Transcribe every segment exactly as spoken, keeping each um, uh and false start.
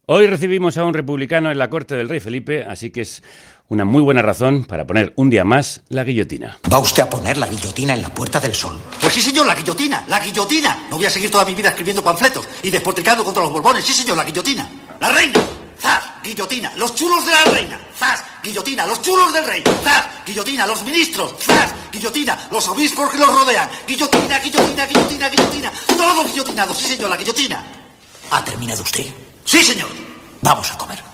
Hoy recibimos a un republicano en la corte del rey Felipe, así que es una muy buena razón para poner un día más la guillotina. ¿Va usted a poner la guillotina en la Puerta del Sol? Pues sí, señor, la guillotina, la guillotina. No voy a seguir toda mi vida escribiendo panfletos y despotricando contra los borbones. Sí, señor, la guillotina. La reina. ¡Zas! Guillotina. Los chulos de la reina. ¡Zas! Guillotina. Los chulos del rey. ¡Zas! Guillotina. Los ministros. ¡Zas! Guillotina. Los obispos que los rodean. Guillotina, guillotina, guillotina, guillotina. Todos guillotinados. Sí, señor, la guillotina. ¿Ha terminado usted? Sí, señor. Vamos a comer.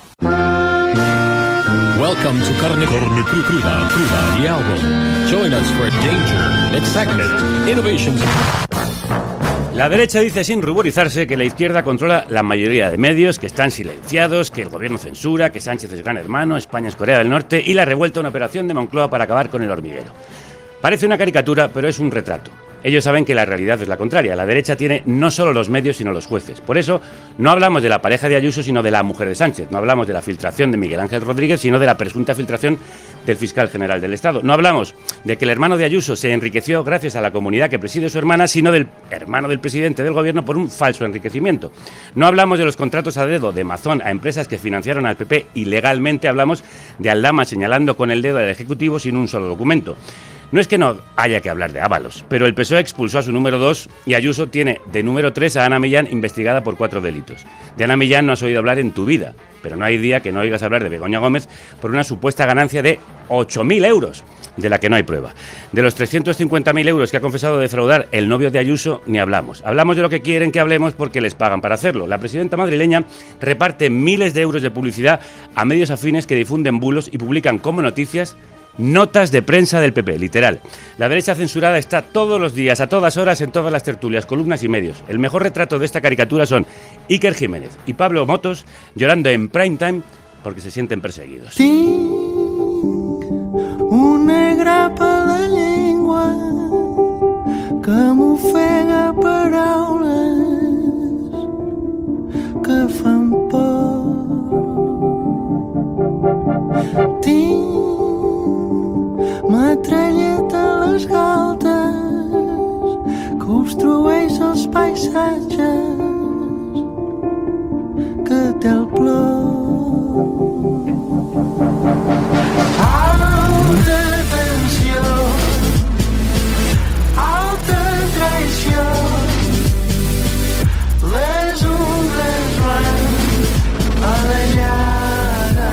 Welcome to Carne, Carne Cru- Cruda, Cruda, the album. Join us for danger, excitement, innovations. La derecha dice sin ruborizarse que la izquierda controla la mayoría de medios, que están silenciados, que el gobierno censura, que Sánchez es gran hermano, España es Corea del Norte y la revuelta una operación de Moncloa para acabar con el hormiguero. Parece una caricatura, pero es un retrato. Ellos saben que la realidad es la contraria. La derecha tiene no solo los medios, sino los jueces. Por eso, no hablamos de la pareja de Ayuso, sino de la mujer de Sánchez. No hablamos de la filtración de Miguel Ángel Rodríguez, sino de la presunta filtración del fiscal general del Estado. No hablamos de que el hermano de Ayuso se enriqueció gracias a la comunidad que preside su hermana, sino del hermano del presidente del gobierno por un falso enriquecimiento. No hablamos de los contratos a dedo de Mazón a empresas que financiaron al P P ilegalmente. Hablamos de Aldama señalando con el dedo al Ejecutivo sin un solo documento. No es que no haya que hablar de Ábalos, pero el P S O E expulsó a su número dos y Ayuso tiene de número tres a Ana Millán investigada por cuatro delitos. De Ana Millán no has oído hablar en tu vida, pero no hay día que no oigas hablar de Begoña Gómez por una supuesta ganancia de ocho mil euros, de la que no hay prueba. De los trescientos cincuenta mil euros que ha confesado defraudar el novio de Ayuso, ni hablamos. Hablamos de lo que quieren que hablemos porque les pagan para hacerlo. La presidenta madrileña reparte miles de euros de publicidad a medios afines que difunden bulos y publican como noticias notas de prensa del P P, literal. La derecha censurada está todos los días, a todas horas, en todas las tertulias, columnas y medios. El mejor retrato de esta caricatura son Iker Jiménez y Pablo Motos llorando en prime time porque se sienten perseguidos. Tinc una grapa a la llengua que m'ofega paraules que fan por. Tinc metralleta a les galtes que obstrueix els paisatges que té el plor. Alta tensió, alta traïció, les ungles blancs a la llaga.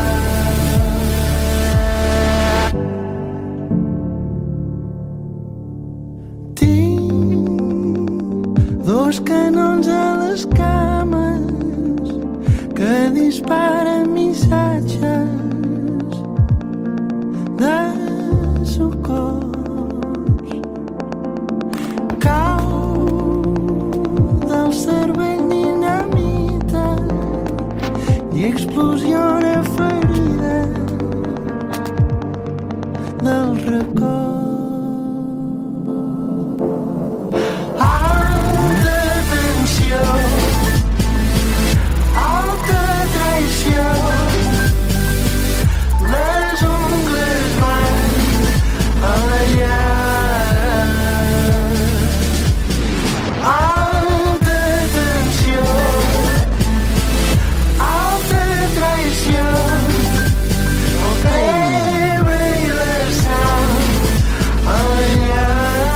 Dos canons a les cames que disparen missatges de socors. Cau del cervell dinamita i explosiona ferida del record. Alta traïció, les ungles blancs a la llaga. Alta tensió, alta traïció, el pebre i la sang a la llaga.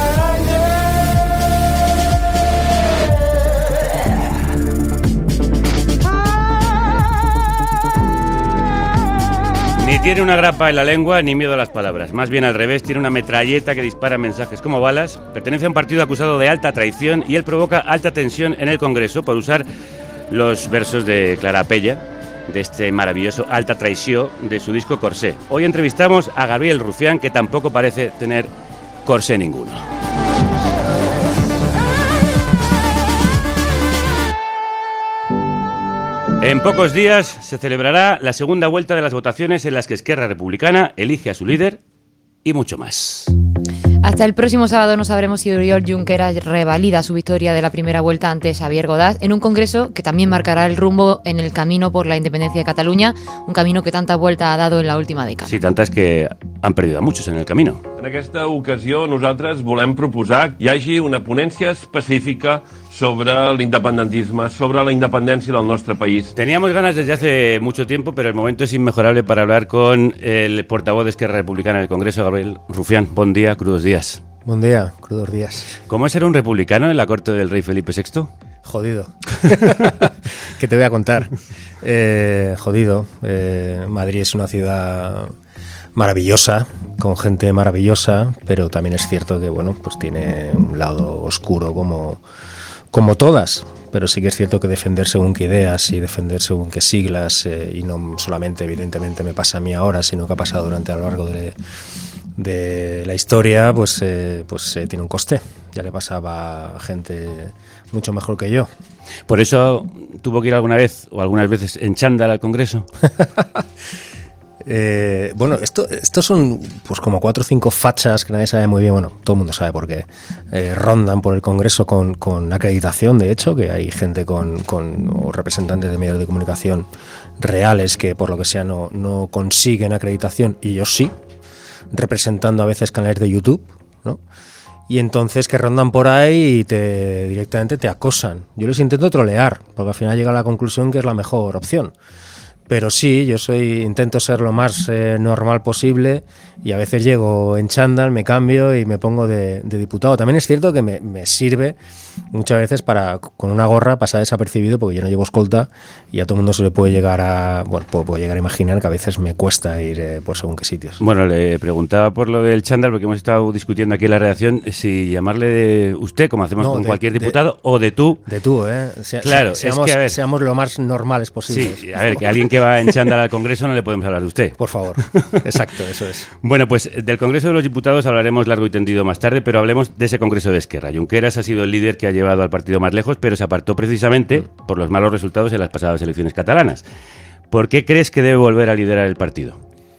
Ni tiene una grapa en la lengua ni miedo a las palabras. Más bien al revés, tiene una metralleta que dispara mensajes como balas. Pertenece a un partido acusado de alta traición y él provoca alta tensión en el Congreso por usar los versos de Clara Pella, de este maravilloso Alta Traició de su disco Corsé. Hoy entrevistamos a Gabriel Rufián, que tampoco parece tener corsé ninguno. En pocos días se celebrará la segunda vuelta de las votaciones en las que Esquerra Republicana elige a su líder y mucho más. Hasta el próximo sábado no sabremos si Oriol Junqueras revalida su victoria de la primera vuelta ante Xavier Godaz en un congreso que también marcará el rumbo en el camino por la independencia de Cataluña, un camino que tanta vuelta ha dado en la última década. Sí, tantas que han perdido a muchos en el camino. En aquesta ocasió nosaltres volem proposar que hi hagi una ponència específica sobre l'independentisme, sobre la independència del nostre país. Teníamos ganas desde hace mucho tiempo, pero el momento es inmejorable para hablar con el portavoz de Esquerra Republicana en el Congreso, Gabriel Rufián. Buen día, crudos días. Buen día, crudos días. ¿Cómo es ser un republicano en la corte del rey Felipe sexto? Jodido. ¿Qué te voy a contar? Eh, jodido. Eh, Madrid es una ciudad maravillosa, con gente maravillosa, pero también es cierto que, bueno, pues tiene un lado oscuro como, como todas. Pero sí que es cierto que defender según qué ideas y defender según qué siglas, eh, y no solamente, evidentemente, me pasa a mí ahora, sino que ha pasado durante a lo largo de, de la historia, pues, eh, pues eh, tiene un coste. Ya le pasaba a gente mucho mejor que yo. ¿Por eso tuvo que ir alguna vez o algunas veces en chándal al Congreso? Eh, bueno, esto, estos son pues como cuatro o cinco fachas que nadie sabe muy bien, bueno, todo el mundo sabe por qué, eh, rondan por el Congreso con, con acreditación, de hecho, que hay gente con, con o representantes de medios de comunicación reales que por lo que sea no, no consiguen acreditación, y ellos sí, representando a veces canales de YouTube, ¿no? Y entonces que rondan por ahí y te directamente te acosan. Yo les intento trolear, porque al final llega a la conclusión que es la mejor opción. Pero sí, yo soy intento ser lo más eh, normal posible, y a veces llego en chándal, me cambio y me pongo de, de diputado. También es cierto que me, me sirve muchas veces para, con una gorra, pasar desapercibido, porque yo no llevo escolta y a todo el mundo se le puede llegar a, bueno, puedo, puedo llegar a imaginar que a veces me cuesta ir eh, por según qué sitios. Bueno, le preguntaba por lo del chándal, porque hemos estado discutiendo aquí en la redacción si llamarle de usted, como hacemos No, con de- cualquier de- diputado, o de tú. De tú, ¿eh? Se- Claro, se- es seamos, que, a ver. seamos lo más normales posibles. Sí, a ver, que alguien que va en chándal al Congreso no le podemos hablar de usted. Por favor. Exacto, eso es. Bueno, pues del Congreso de los Diputados hablaremos largo y tendido más tarde, pero hablemos de ese Congreso de Esquerra. Junqueras ha sido el líder que ha llevado al partido más lejos, pero se apartó precisamente por los malos resultados en las pasadas elecciones catalanas. ¿Por qué crees que debe volver a liderar el partido?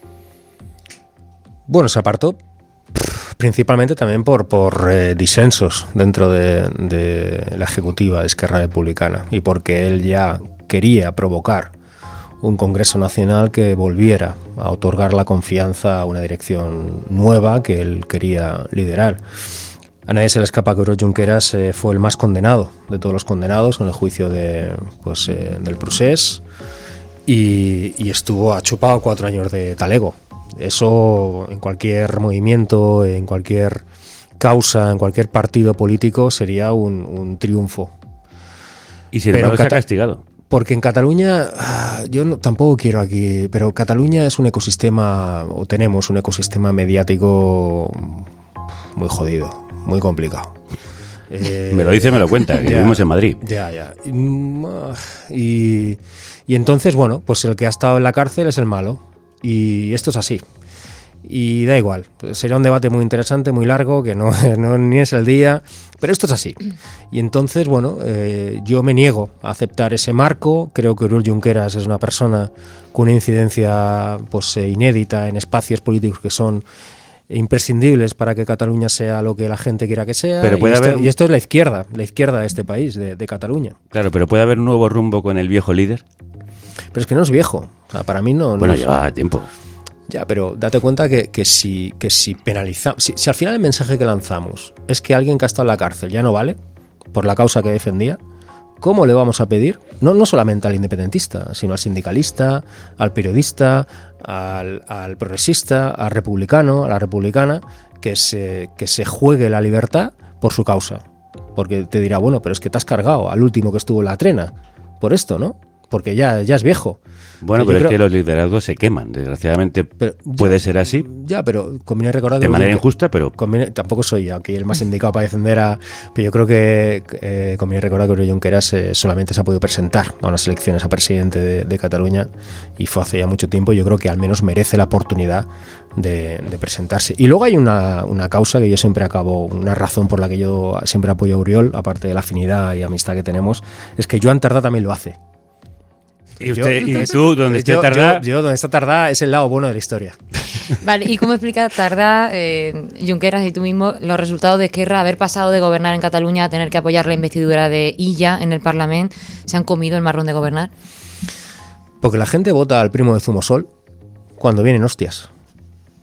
Bueno, se apartó pff, principalmente también por, por eh, disensos dentro de, de la ejecutiva de Esquerra Republicana, y porque él ya quería provocar un Congreso Nacional que volviera a otorgar la confianza a una dirección nueva que él quería liderar. A nadie se le escapa que Oriol Junqueras eh, fue el más condenado de todos los condenados en el juicio de, pues, eh, del Procés, y, y estuvo achupado cuatro años de talego. Eso en cualquier movimiento, en cualquier causa, en cualquier partido político sería un, un triunfo. Y sin Pero embargo se ha Cata- castigado. Porque en Cataluña, ah, yo no- tampoco quiero aquí, pero Cataluña es un ecosistema, o tenemos un ecosistema mediático muy jodido, muy complicado. Eh, Me lo dice, me lo cuenta, que ya, vivimos en Madrid. Ya, ya. Y, mm, ah, Y, y entonces, bueno, pues el que ha estado en la cárcel es el malo. Y esto es así. Y da igual, sería un debate muy interesante, muy largo, que no, no ni es el día, pero esto es así. Y entonces, bueno, eh, yo me niego a aceptar ese marco. Creo que Oriol Junqueras es una persona con una incidencia pues eh, inédita en espacios políticos que son imprescindibles para que Cataluña sea lo que la gente quiera que sea. Pero puede y, esto, haber- y esto es la izquierda, la izquierda de este país, de, de Cataluña. Claro, pero puede haber un nuevo rumbo con el viejo líder. Pero es que no es viejo. O sea, para mí no, no Bueno, es- lleva tiempo. Ya, pero date cuenta que, que si, que si penalizamos, si, si al final el mensaje que lanzamos es que alguien que ha estado en la cárcel ya no vale por la causa que defendía, ¿cómo le vamos a pedir? No, no solamente al independentista, sino al sindicalista, al periodista, al, al progresista, al republicano, a la republicana, que se, que se juegue la libertad por su causa. Porque te dirá, bueno, pero es que te has cargado al último que estuvo en la trena por esto, ¿no? Porque ya, ya es viejo. Bueno, Yo pero es creo- que los liderazgos se queman. Desgraciadamente Pero- puede ser así, Ya, pero conviene recordar de que manera Junque- injusta, pero conviene- tampoco soy aquí el más indicado para defender a... Pero yo creo que eh, conviene recordar que Oriol Junqueras eh, solamente se ha podido presentar a unas elecciones a presidente de, de Cataluña, y fue hace ya mucho tiempo. Yo creo que al menos merece la oportunidad de, de presentarse. Y luego hay una, una causa que yo siempre acabo, una razón por la que yo siempre apoyo a Oriol, aparte de la afinidad y amistad que tenemos, es que Joan Tardá también lo hace. y, usted, y tú, donde esté yo, Tardá, yo, yo donde está Tardá es el lado bueno de la historia. Vale, ¿y cómo explica Tardá, eh, Junqueras y tú mismo, los resultados de Esquerra, haber pasado de gobernar en Cataluña a tener que apoyar la investidura de Illa en el Parlamento? ¿Se han comido el marrón de gobernar? Porque la gente vota al primo de Zumosol cuando vienen hostias.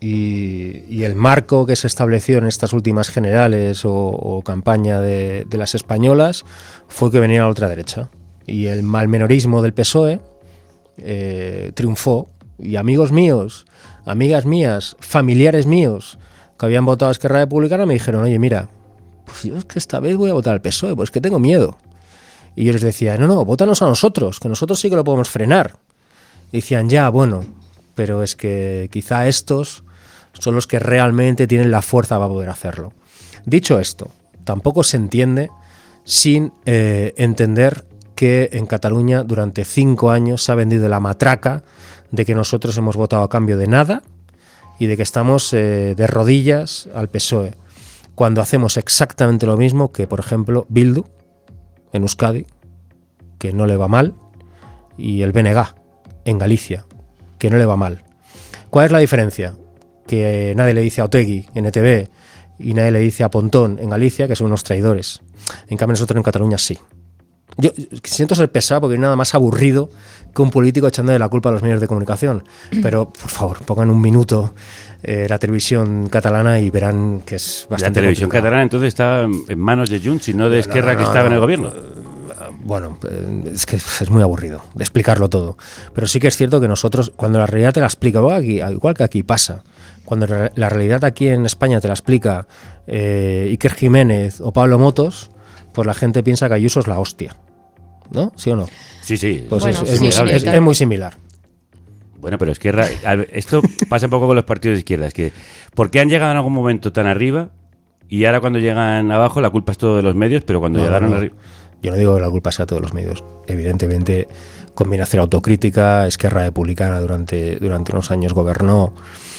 y, y el marco que se estableció en estas últimas generales o, o campaña de, de las españolas fue que venía la ultraderecha. Y el malmenorismo del P S O E eh, triunfó. Y amigos míos, amigas mías, familiares míos que habían votado a Esquerra Republicana me dijeron, oye, mira, pues yo es que esta vez voy a votar al P S O E, pues que tengo miedo. Y yo les decía, no, no, vótanos a nosotros, que nosotros sí que lo podemos frenar. Y decían, ya, bueno, pero es que quizá estos son los que realmente tienen la fuerza para poder hacerlo. Dicho esto, tampoco se entiende sin eh, entender que en Cataluña durante cinco años se ha vendido la matraca de que nosotros hemos votado a cambio de nada y de que estamos eh, de rodillas al P S O E, cuando hacemos exactamente lo mismo que, por ejemplo, Bildu en Euskadi, que no le va mal, y el B N G en Galicia, que no le va mal. ¿Cuál es la diferencia? Que nadie le dice a Otegi en E T V y nadie le dice a Pontón en Galicia que son unos traidores. En cambio nosotros en Cataluña sí. Yo siento ser pesado porque no hay nada más aburrido que un político echándole la culpa a los medios de comunicación. Pero, por favor, pongan un minuto eh, la televisión catalana y verán que es bastante La televisión complicado. catalana entonces está en manos de Junts y no de Esquerra, no, que no, estaba no. en el gobierno. Bueno, eh, es que es muy aburrido de explicarlo todo. Pero sí que es cierto que nosotros, cuando la realidad te la explica, igual, aquí, igual que aquí pasa, cuando la la realidad aquí en España te la explica eh, Iker Jiménez o Pablo Motos, pues la gente piensa que Ayuso es la hostia. ¿No? ¿Sí o no? Sí, sí. Pues Bueno, es, es sí, muy, sí, es- claro. es muy similar. Bueno, pero Esquerra, a ver, esto pasa un poco con los partidos de izquierda, es que ¿por qué han llegado en algún momento tan arriba y ahora cuando llegan abajo la culpa es todo de los medios, pero cuando No, llegaron no, no. arriba... Yo no digo que la culpa sea de todos los medios. Evidentemente, conviene hacer autocrítica. Esquerra Republicana durante, durante unos años gobernó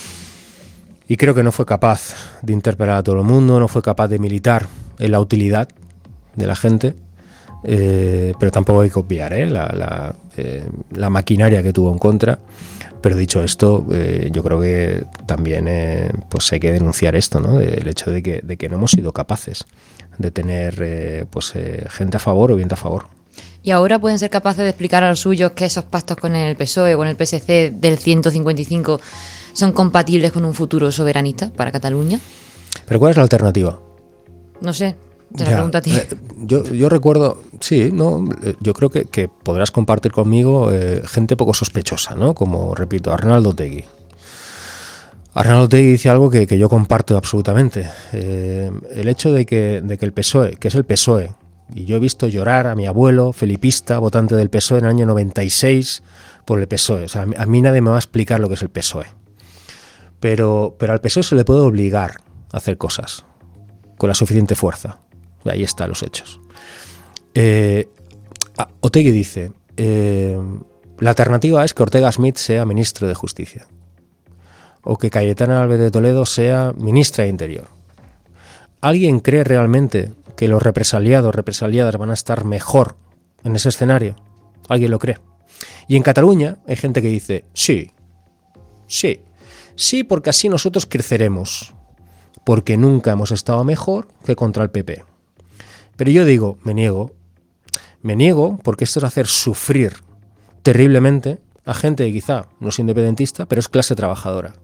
y creo que no fue capaz de interpelar a todo el mundo, no fue capaz de militar en la utilidad de la gente. Eh, pero tampoco hay que obviar ¿eh? la, la, eh, la maquinaria que tuvo en contra. Pero dicho esto, eh, yo creo que también eh, pues hay que denunciar esto, ¿no? El hecho de que, de que no hemos sido capaces de tener eh, pues eh, gente a favor o viento a favor. Y ahora pueden ser capaces de explicar a los suyos que esos pactos con el P S O E o con el P S C del ciento cincuenta y cinco son compatibles con un futuro soberanista para Cataluña. ¿Pero cuál es la alternativa? No sé, te la Ya, pregunto a ti. eh, yo, yo recuerdo, sí, no, eh, yo creo que, que podrás compartir conmigo eh, gente poco sospechosa, ¿no? Como, repito, Arnaldo Otegi. Arnaldo Otegi dice algo que, que yo comparto absolutamente. Eh, el hecho de que, de que el P S O E, que es el P S O E, y yo he visto llorar a mi abuelo, felipista, votante del P S O E en el año noventa y seis por el P S O E. O sea, a mí nadie me va a explicar lo que es el P S O E. Pero, pero al P S O E se le puede obligar a hacer cosas con la suficiente fuerza. Y ahí están los hechos. Eh, Otegi dice, eh, la alternativa es que Ortega Smith sea ministro de Justicia o que Cayetana Álvarez de Toledo sea ministra de Interior. ¿Alguien cree realmente que los represaliados, represaliadas van a estar mejor en ese escenario? ¿Alguien lo cree? Y en Cataluña hay gente que dice, sí, sí, sí, porque así nosotros creceremos, porque nunca hemos estado mejor que contra el P P. Pero yo digo, me niego, me niego porque esto es hacer sufrir terriblemente a gente que quizá no es independentista, pero es clase trabajadora.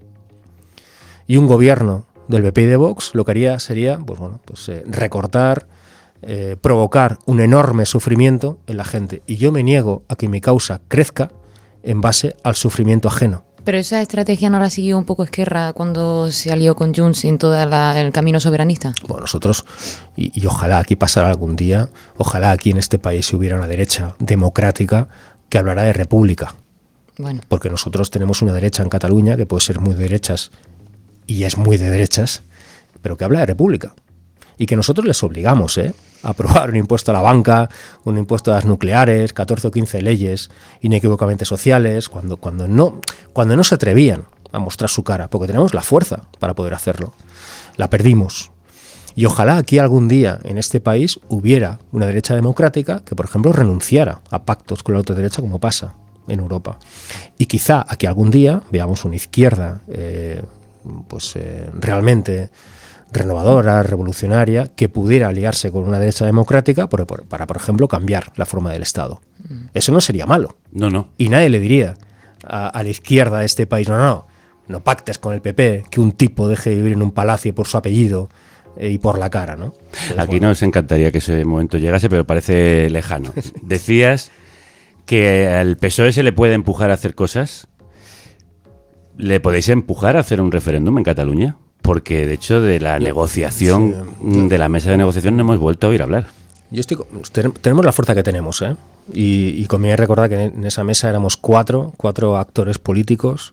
Y un gobierno del P P y de Vox lo que haría sería pues bueno, pues, eh, recortar, eh, provocar un enorme sufrimiento en la gente. Y yo me niego a que mi causa crezca en base al sufrimiento ajeno. Pero esa estrategia no la siguió un poco Esquerra cuando se alió con Junts en todo el camino soberanista. Bueno, nosotros, y, y ojalá aquí pasara algún día, ojalá aquí en este país hubiera una derecha democrática que hablará de república. Bueno, Porque nosotros tenemos una derecha en Cataluña que puede ser muy de derechas y es muy de derechas, pero que habla de república. Y que nosotros les obligamos ¿eh? a aprobar un impuesto a la banca, un impuesto a las nucleares, catorce o quince leyes inequívocamente sociales, cuando, cuando, no, cuando no se atrevían a mostrar su cara, porque tenemos la fuerza para poder hacerlo. La perdimos. Y ojalá aquí algún día en este país hubiera una derecha democrática que, por ejemplo, renunciara a pactos con la ultraderecha como pasa en Europa. Y quizá aquí algún día veamos una izquierda eh, pues eh, realmente renovadora, revolucionaria, que pudiera aliarse con una derecha democrática para, para, por ejemplo, cambiar la forma del Estado. Eso no sería malo. No, no. Y nadie le diría a, a la izquierda de este país, no, no, no pactes con el P P que un tipo deje de vivir en un palacio por su apellido eh, y por la cara, ¿no? Entonces, Aquí bueno, nos encantaría que ese momento llegase, pero parece lejano. Decías que al P S O E se le puede empujar a hacer cosas. ¿Le podéis empujar a hacer un referéndum en Cataluña? Porque, de hecho, de la negociación, sí, de la mesa de negociación, no hemos vuelto a oír hablar. Yo estoy, ten- tenemos la fuerza que tenemos, ¿eh? Y, y conviene recordar que en esa mesa éramos cuatro, cuatro actores políticos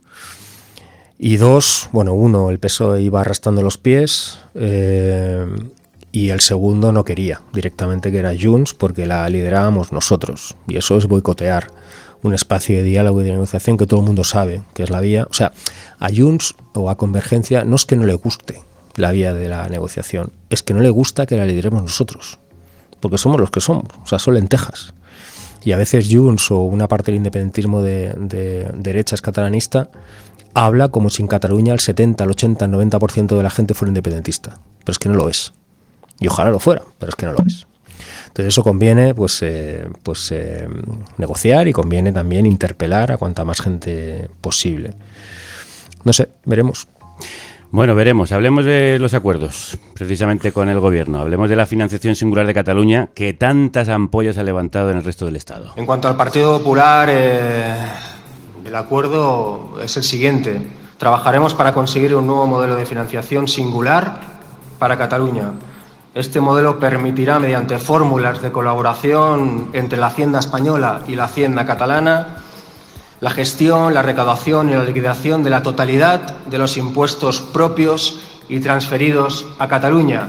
y dos, bueno, uno, el P S O E iba arrastrando los pies eh, y el segundo no quería directamente, que era Junts, porque la liderábamos nosotros. Y eso es boicotear un espacio de diálogo y de negociación que todo el mundo sabe que es la vía. O sea, a Junts o a Convergencia no es que no le guste la vía de la negociación, es que no le gusta que la lideremos nosotros, porque somos los que somos, o sea, son lentejas. Y a veces Junts o una parte del independentismo de, de derechas catalanista habla como si en Cataluña el setenta, el ochenta, el noventa por ciento de la gente fuera independentista, pero es que no lo es. Y ojalá lo fuera, pero es que no lo es. Entonces eso conviene pues, eh, pues eh, negociar y conviene también interpelar a cuanta más gente posible. No sé, veremos. Bueno, veremos. Hablemos de los acuerdos, precisamente con el gobierno. Hablemos de la financiación singular de Cataluña, que tantas ampollas ha levantado en el resto del Estado. En cuanto al Partido Popular, eh, el acuerdo es el siguiente. Trabajaremos para conseguir un nuevo modelo de financiación singular para Cataluña. Este modelo permitirá, mediante fórmulas de colaboración entre la Hacienda española y la Hacienda catalana, la gestión, la recaudación y la liquidación de la totalidad de los impuestos propios y transferidos a Cataluña.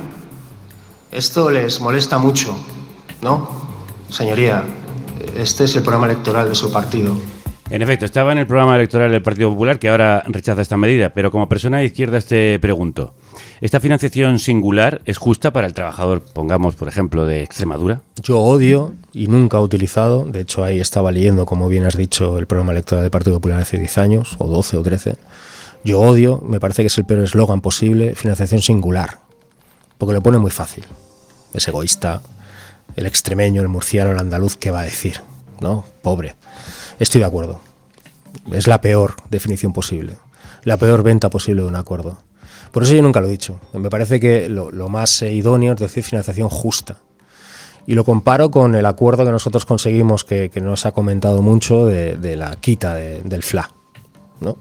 Esto les molesta mucho, ¿no? Señoría, este es el programa electoral de su partido. En efecto, estaba en el programa electoral del Partido Popular, que ahora rechaza esta medida, pero como persona de izquierdas te pregunto, ¿esta financiación singular es justa para el trabajador, pongamos, por ejemplo, de Extremadura? Yo odio y nunca he utilizado, de hecho ahí estaba leyendo, como bien has dicho, el programa electoral del Partido Popular hace diez años, o doce o trece. Yo odio, me parece que es el peor eslogan posible, financiación singular, porque lo pone muy fácil. Es egoísta, el extremeño, el murciano, el andaluz, ¿qué va a decir? ¿No? Pobre. Estoy de acuerdo. Es la peor definición posible, la peor venta posible de un acuerdo. Por eso yo nunca lo he dicho. Me parece que lo, lo más eh, idóneo es decir financiación justa. Y lo comparo con el acuerdo que nosotros conseguimos, que, que no se ha comentado mucho, de, de la quita de, del F L A, ¿no?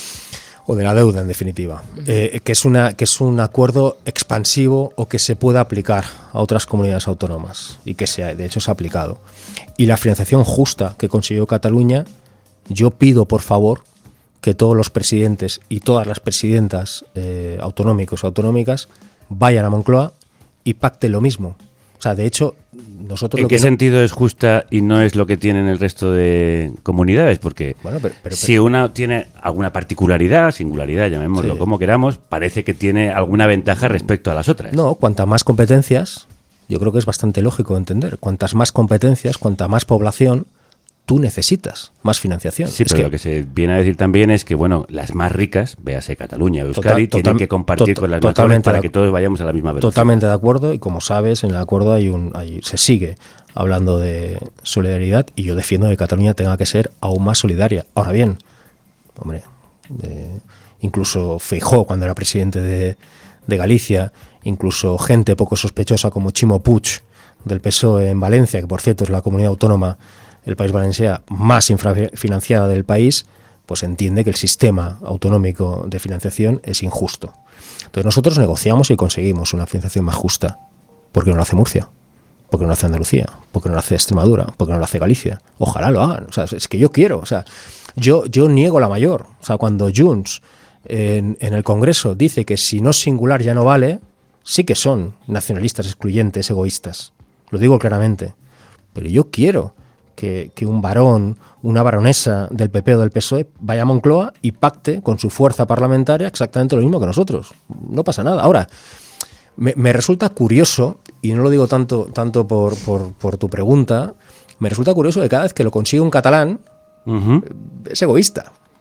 O de la deuda, en definitiva. Eh, que, es una, que es un acuerdo expansivo o que se pueda aplicar a otras comunidades autónomas y que se ha, de hecho se ha aplicado. Y la financiación justa que consiguió Cataluña, yo pido, por favor, que todos los presidentes y todas las presidentas eh, autonómicos o autonómicas vayan a Moncloa y pacten lo mismo. O sea, de hecho, nosotros... ¿En lo qué que no- sentido es justa y no es lo que tienen el resto de comunidades? Porque Bueno, pero- pero- si una tiene alguna particularidad, singularidad, llamémoslo Sí. como queramos, parece que tiene alguna ventaja respecto a las otras. No, cuantas más competencias, yo creo que es bastante lógico entender. Cuantas más competencias, cuanta más población, tú necesitas más financiación. Sí, Es pero que- lo que se viene a decir también es que, bueno, las más ricas, véase Cataluña, Euskadi, Total- tienen total- que compartir to- con las más pobres totalmente para de que acu- todos vayamos a la misma velocidad. Totalmente de acuerdo, y como sabes, en el acuerdo hay un, hay- se sigue hablando de solidaridad, y yo defiendo que Cataluña tenga que ser aún más solidaria. Ahora bien, hombre, eh, incluso Feijóo, cuando era presidente de, de Galicia, incluso gente poco sospechosa como Chimo Puig del P S O E en Valencia, que por cierto es la comunidad autónoma, el País Valencià, más infrafinanciada del país, pues entiende que el sistema autonómico de financiación es injusto. Entonces nosotros negociamos y conseguimos una financiación más justa. ¿Por qué no lo hace Murcia? ¿Por qué no lo hace Andalucía? ¿Por qué no lo hace Extremadura? ¿Por qué no lo hace Galicia? Ojalá lo hagan. O sea, es que yo quiero. O sea, yo, yo niego la mayor. O sea, cuando Junts en, en el Congreso dice que si no es singular ya no vale, sí que son nacionalistas, excluyentes, egoístas. Lo digo claramente. Pero yo quiero que, que un varón, una baronesa del P P o del P S O E vaya a Moncloa y pacte con su fuerza parlamentaria exactamente lo mismo que nosotros. No pasa nada. Ahora, me, me resulta curioso, y no lo digo tanto, tanto por, por, por tu pregunta, me resulta curioso que cada vez que lo consigue un catalán, Ujú. es egoísta.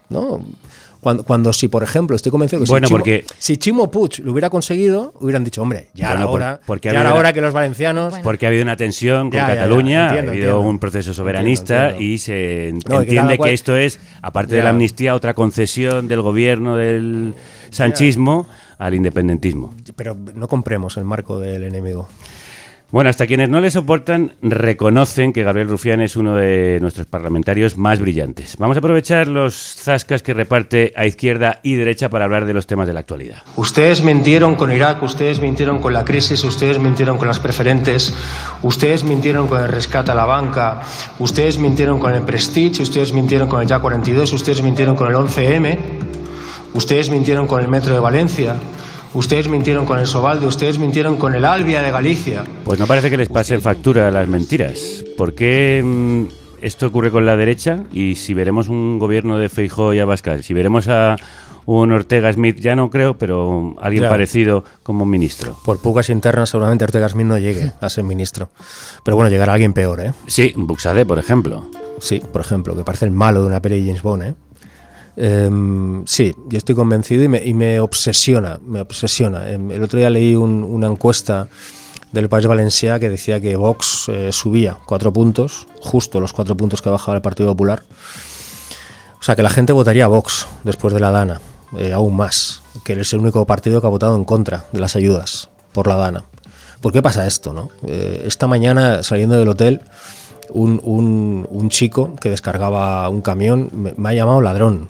¿no? Cuando, cuando si, por ejemplo, estoy convencido que Bueno, si, Chimo, porque- si Chimo Puig lo hubiera conseguido, hubieran dicho, hombre, ya Bueno, era por- hora, porque ya había era una- hora que los valencianos... Bueno. Porque ha habido una tensión con Ya, ya, ya, Cataluña, entiendo, ha habido entiendo. un proceso soberanista Entiendo, entiendo. y se en- No, y que cada entiende cual- que esto es, aparte de Ya. la amnistía, otra concesión del gobierno del sanchismo al independentismo. Pero no compremos el marco del enemigo. Bueno, hasta quienes no le soportan reconocen que Gabriel Rufián es uno de nuestros parlamentarios más brillantes. Vamos a aprovechar los zascas que reparte a izquierda y derecha para hablar de los temas de la actualidad. Ustedes mintieron con Irak, ustedes mintieron con la crisis, ustedes mintieron con las preferentes, ustedes mintieron con el rescate a la banca, ustedes mintieron con el Prestige, ustedes mintieron con el Ya cuarenta y dos, ustedes mintieron con el once eme, ustedes mintieron con el Metro de Valencia, ustedes mintieron con el Sovalde, ustedes mintieron con el Albia de Galicia. Pues no parece que les pasen factura las mentiras. ¿Por qué mm, esto ocurre con la derecha? Y si veremos un gobierno de Feijóo y Abascal, si veremos a un Ortega Smith, ya no creo, pero alguien Ya. parecido como ministro. Por pugas internas, seguramente Ortega Smith no llegue a ser ministro. Pero bueno, llegará alguien peor, ¿eh? Sí, Buxade, por ejemplo. Sí, por ejemplo, que parece el malo de una peli de James Bond, ¿eh? Em, sí, yo estoy convencido y me, y me obsesiona, me obsesiona. Em, el otro día leí un- una encuesta del País Valencià que decía que Vox eh, subía cuatro puntos, justo los cuatro puntos que ha bajado el Partido Popular. O sea, que la gente votaría a Vox después de la Dana, eh, aún más, que es el único partido que ha votado en contra de las ayudas por la Dana. ¿Por qué pasa esto, no? Eh, esta mañana, saliendo del hotel, un, un- un chico que descargaba un camión me, me ha llamado ladrón.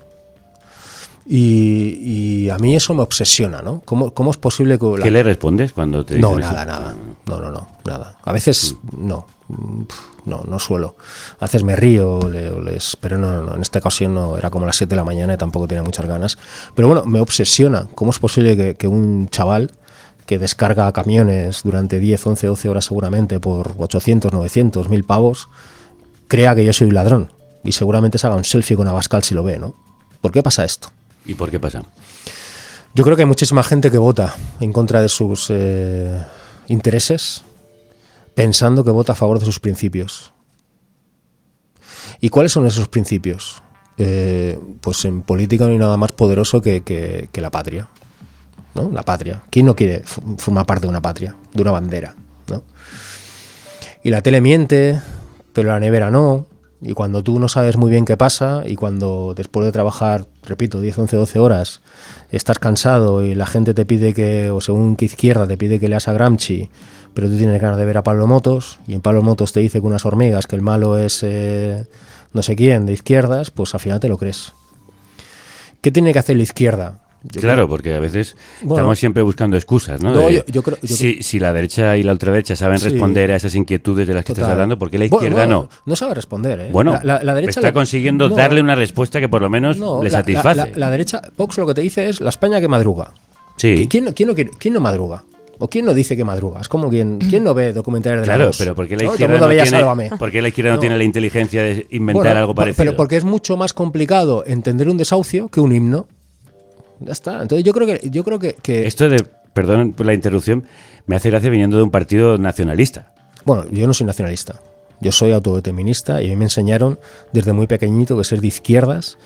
Y, y a mí eso me obsesiona, ¿no? ¿Cómo, cómo es posible que... la- ¿Qué le respondes cuando te No, dicen eso? nada, nada. No, no, no, nada. A veces no, Mm, pf, no, no suelo. A veces me río, le- o les, pero no, no, no, en esta ocasión no, era como las siete de la mañana y tampoco tenía muchas ganas. Pero bueno, me obsesiona. ¿Cómo es posible que, que un chaval que descarga camiones durante diez, once, doce horas seguramente por ochocientos, novecientos, mil pavos, crea que yo soy un ladrón? Y seguramente se haga un selfie con Abascal si lo ve, ¿no? ¿Por qué pasa esto? ¿Y por qué pasa? Yo creo que hay muchísima gente que vota en contra de sus eh, intereses, pensando que vota a favor de sus principios. ¿Y cuáles son esos principios? Eh, pues en política no hay nada más poderoso que, que- que la patria, ¿no? La patria. ¿Quién no quiere f- formar parte de una patria, de una bandera, ¿no? Y la tele miente, pero la nevera no. Y cuando tú no sabes muy bien qué pasa, y cuando después de trabajar, repito, diez, once, doce horas, estás cansado y la gente te pide que, o según qué izquierda, te pide que leas a Gramsci, pero tú tienes ganas de ver a Pablo Motos, y en Pablo Motos te dice que unas hormigas, que el malo es eh, no sé quién, de izquierdas, pues al final te lo crees. ¿Qué tiene que hacer la izquierda? Yo Claro, creo- porque a veces Bueno. estamos siempre buscando excusas, ¿no? No, De- yo- yo creo- yo si, si la derecha y la ultraderecha saben Sí. responder a esas inquietudes de las que estás Total. hablando, ¿por qué la Bueno, izquierda bueno, no? No sabe responder, ¿eh? Bueno, La- la- la derecha está le- consiguiendo no. darle una respuesta que por lo menos No, le la- satisface. La, la- la derecha, Vox lo que te dice es la España que madruga. Sí, ¿Quién, no- quién, no, quiere- quién no madruga? ¿O quién no dice que madruga? Es como quien, ¿quién no ve documentales de la claro, dos? pero ¿por qué la ¿No? Todo el izquierda mundo no, veía tiene, Sálvame. ¿por qué la izquierda no, No. tiene la inteligencia de inventar Bueno, algo po- parecido? Pero porque es mucho más complicado entender un desahucio que un himno. Ya está. Entonces yo creo que, yo creo que, que- Esto de, perdón por la interrupción, me hace gracia viniendo de un partido nacionalista. bueno, yo no soy nacionalista. Yo soy autodeterminista y a mí me enseñaron desde muy pequeñito que ser de izquierdas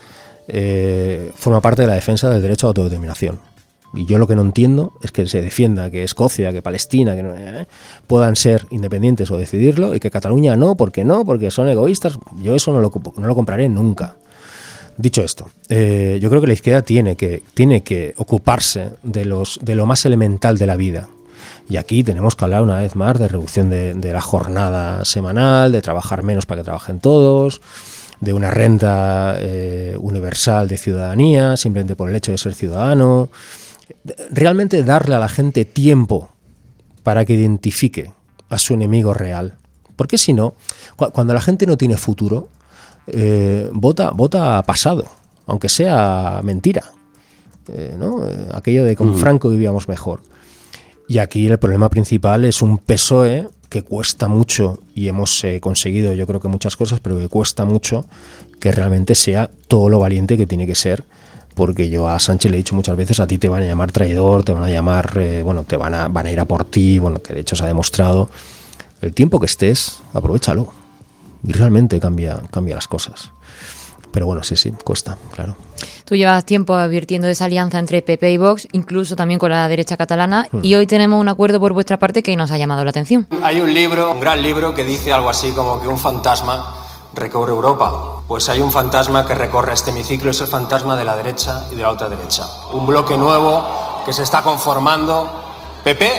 eh, forma parte de la defensa del derecho a autodeterminación. Y yo lo que no entiendo es que se defienda que Escocia, que Palestina, que no, eh, puedan ser independientes o decidirlo, y que Cataluña no, porque no, porque son egoístas. Yo eso no lo, no lo compraré nunca. Dicho esto, eh, yo creo que la izquierda tiene que, tiene que ocuparse de, los, de lo más elemental de la vida. Y aquí tenemos que hablar una vez más de reducción de, de la jornada semanal, de trabajar menos para que trabajen todos, de una renta eh, universal de ciudadanía, simplemente por el hecho de ser ciudadano. Realmente darle a la gente tiempo para que identifique a su enemigo real. Porque si no, cu- cuando la gente no tiene futuro, eh, vota, vota a pasado, aunque sea mentira. Eh, ¿no? Eh, aquello de con Franco vivíamos mejor. Y aquí el problema principal es un P S O E que cuesta mucho, y hemos eh, conseguido yo creo que muchas cosas, pero que cuesta mucho que realmente sea todo lo valiente que tiene que ser. Porque yo a Sánchez le he dicho muchas veces, a ti te van a llamar traidor, te van a llamar, eh, bueno, te van a, van a ir a por ti, bueno, que de hecho se ha demostrado. El tiempo que estés, aprovéchalo. Y realmente cambia, cambia las cosas. Pero bueno, sí, sí, cuesta, claro. Tú llevas tiempo advirtiendo de esa alianza entre P P y Vox, incluso también con la derecha catalana, Hmm. y hoy tenemos un acuerdo por vuestra parte que nos ha llamado la atención. Hay un libro, un gran libro, que dice algo así como que un fantasma recorre Europa. Pues hay un fantasma que recorre este hemiciclo, es el fantasma de la derecha y de la ultraderecha. Un bloque nuevo que se está conformando: P P,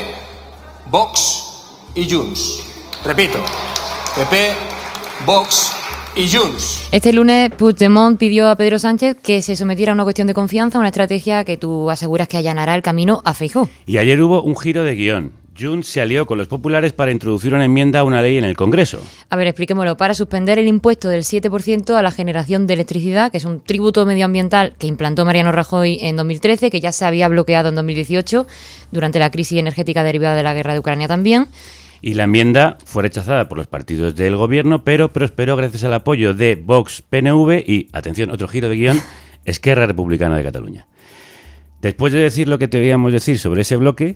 Vox y Junts. Repito, P P, Vox y Junts. Este lunes Puigdemont pidió a Pedro Sánchez que se sometiera a una cuestión de confianza, una estrategia que tú aseguras que allanará el camino a Feijóo. Y ayer hubo un giro de guión. Junts se alió con los populares para introducir una enmienda a una ley en el Congreso. A ver, expliquémoslo. Para suspender el impuesto del siete por ciento a la generación de electricidad, que es un tributo medioambiental que implantó Mariano Rajoy en dos mil trece, que ya se había bloqueado en dos mil dieciocho, durante la crisis energética derivada de la guerra de Ucrania también. Y la enmienda fue rechazada por los partidos del gobierno, pero prosperó gracias al apoyo de Vox, P N V y, atención, otro giro de guión, Esquerra Republicana de Cataluña. Después de decir lo que te debíamos decir sobre ese bloque,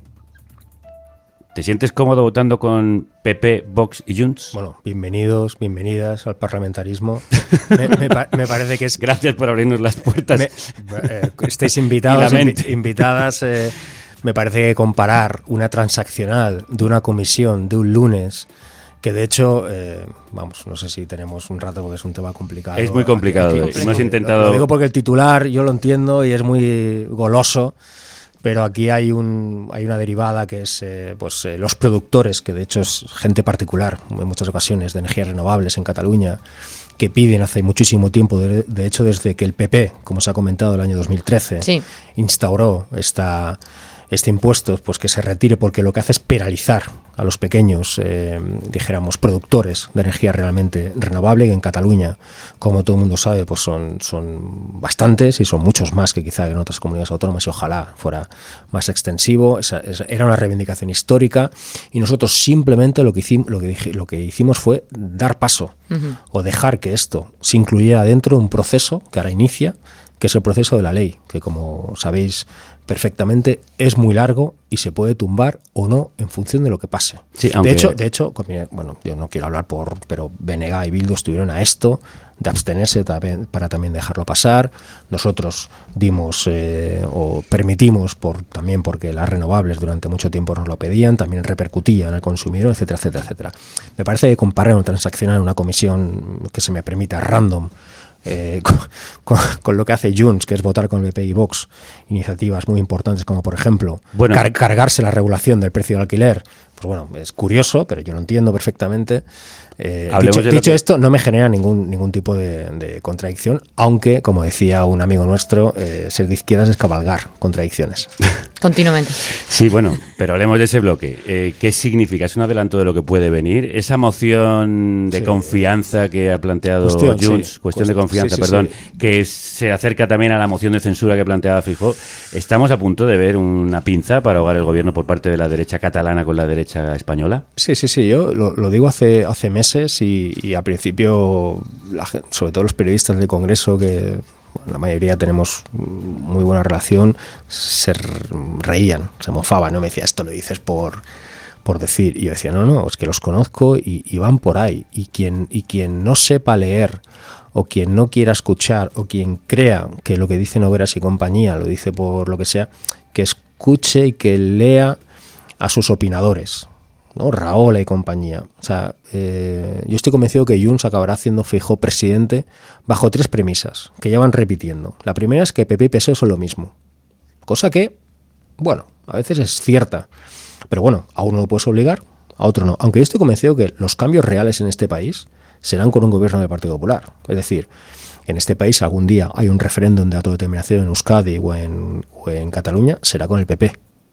¿te sientes cómodo votando con P P, Vox y Junts? Bueno, bienvenidos, bienvenidas al parlamentarismo. Me, me, pa- me parece que es... Gracias por abrirnos las puertas. Me, eh, estáis invitados, Y la mente. invi- invitadas. eh, me parece que comparar una transaccional de una comisión de un lunes, que de hecho, eh, vamos, no sé si tenemos un rato porque es un tema complicado. Es muy complicado, Aquí- eh. aquí- Hemos lo- intentado- Lo digo porque el titular yo lo entiendo y es muy goloso. Pero aquí hay un hay una derivada que es eh, pues eh, los productores, que de hecho es gente particular en muchas ocasiones de energías renovables en Cataluña, que piden hace muchísimo tiempo, de, de hecho desde que el P P, como se ha comentado, el año dos mil trece, Sí. instauró esta, este impuesto, pues que se retire, porque lo que hace es penalizar a los pequeños, eh, dijéramos, productores de energía realmente renovable, que en Cataluña, como todo el mundo sabe, pues son, son bastantes y son muchos más que quizá en otras comunidades autónomas, y ojalá fuera más extensivo. Esa, esa era una reivindicación histórica y nosotros simplemente lo que hicimos, lo que dije, lo que hicimos fue dar paso Ujú. o dejar que esto se incluyera dentro de un proceso que ahora inicia, que es el proceso de la ley, que como sabéis perfectamente es muy largo y se puede tumbar o no en función de lo que pase. Sí, aunque- De hecho, de hecho, bueno, yo no quiero hablar por, pero B N G y Bildu estuvieron a esto de abstenerse también, para también dejarlo pasar. Nosotros dimos eh, o permitimos por también porque las renovables durante mucho tiempo nos lo pedían, también repercutía en el consumidor, etcétera, etcétera, etcétera. Me parece que comparar una transaccional en una comisión que se me permita random Eh, con, con, con lo que hace Junts, que es votar con el P P y Vox iniciativas muy importantes, como por ejemplo Bueno. car- cargarse la regulación del precio del alquiler, pues bueno, es curioso, pero yo lo entiendo perfectamente. Eh, Hablemos dicho de lo dicho que- esto, no me genera ningún ningún tipo de, de contradicción, aunque, como decía un amigo nuestro, eh, ser de izquierdas es cabalgar contradicciones. Continuamente. Sí, bueno, pero hablemos de ese bloque. Eh, ¿Qué significa? ¿Es un adelanto de lo que puede venir? Esa moción de Sí. confianza que ha planteado Cuestión, sí. Junts, cuestión de Cuest- confianza, sí, sí, perdón, sí. que se acerca también a la moción de censura que planteaba Feijóo. ¿Estamos a punto de ver una pinza para ahogar el gobierno por parte de la derecha catalana con la derecha española? Sí, sí, sí, yo lo, lo digo hace, hace meses y, y al principio, la gen- sobre todo los periodistas del Congreso, que bueno, la mayoría tenemos muy buena relación, se r- reían, se mofaban, ¿no? Me decía, esto lo dices por, por decir. Y yo decía, no, no, es que los conozco y, y van por ahí. Y quien, y quien no sepa leer o quien no quiera escuchar o quien crea que lo que dice Nogueras y compañía lo dice por lo que sea, que escuche y que lea a sus opinadores, ¿no? Raola y compañía. O sea, eh, yo estoy convencido que Junts acabará haciendo Feijóo presidente bajo tres premisas que ya van repitiendo. La primera es que P P y P S O E son lo mismo, cosa que, bueno, a veces es cierta, pero bueno, a uno lo puedes obligar, a otro no. Aunque yo estoy convencido que los cambios reales en este país serán con un gobierno del Partido Popular. Es decir, en este país algún día hay un referéndum de autodeterminación en Euskadi o en, o en Cataluña, será con el P P.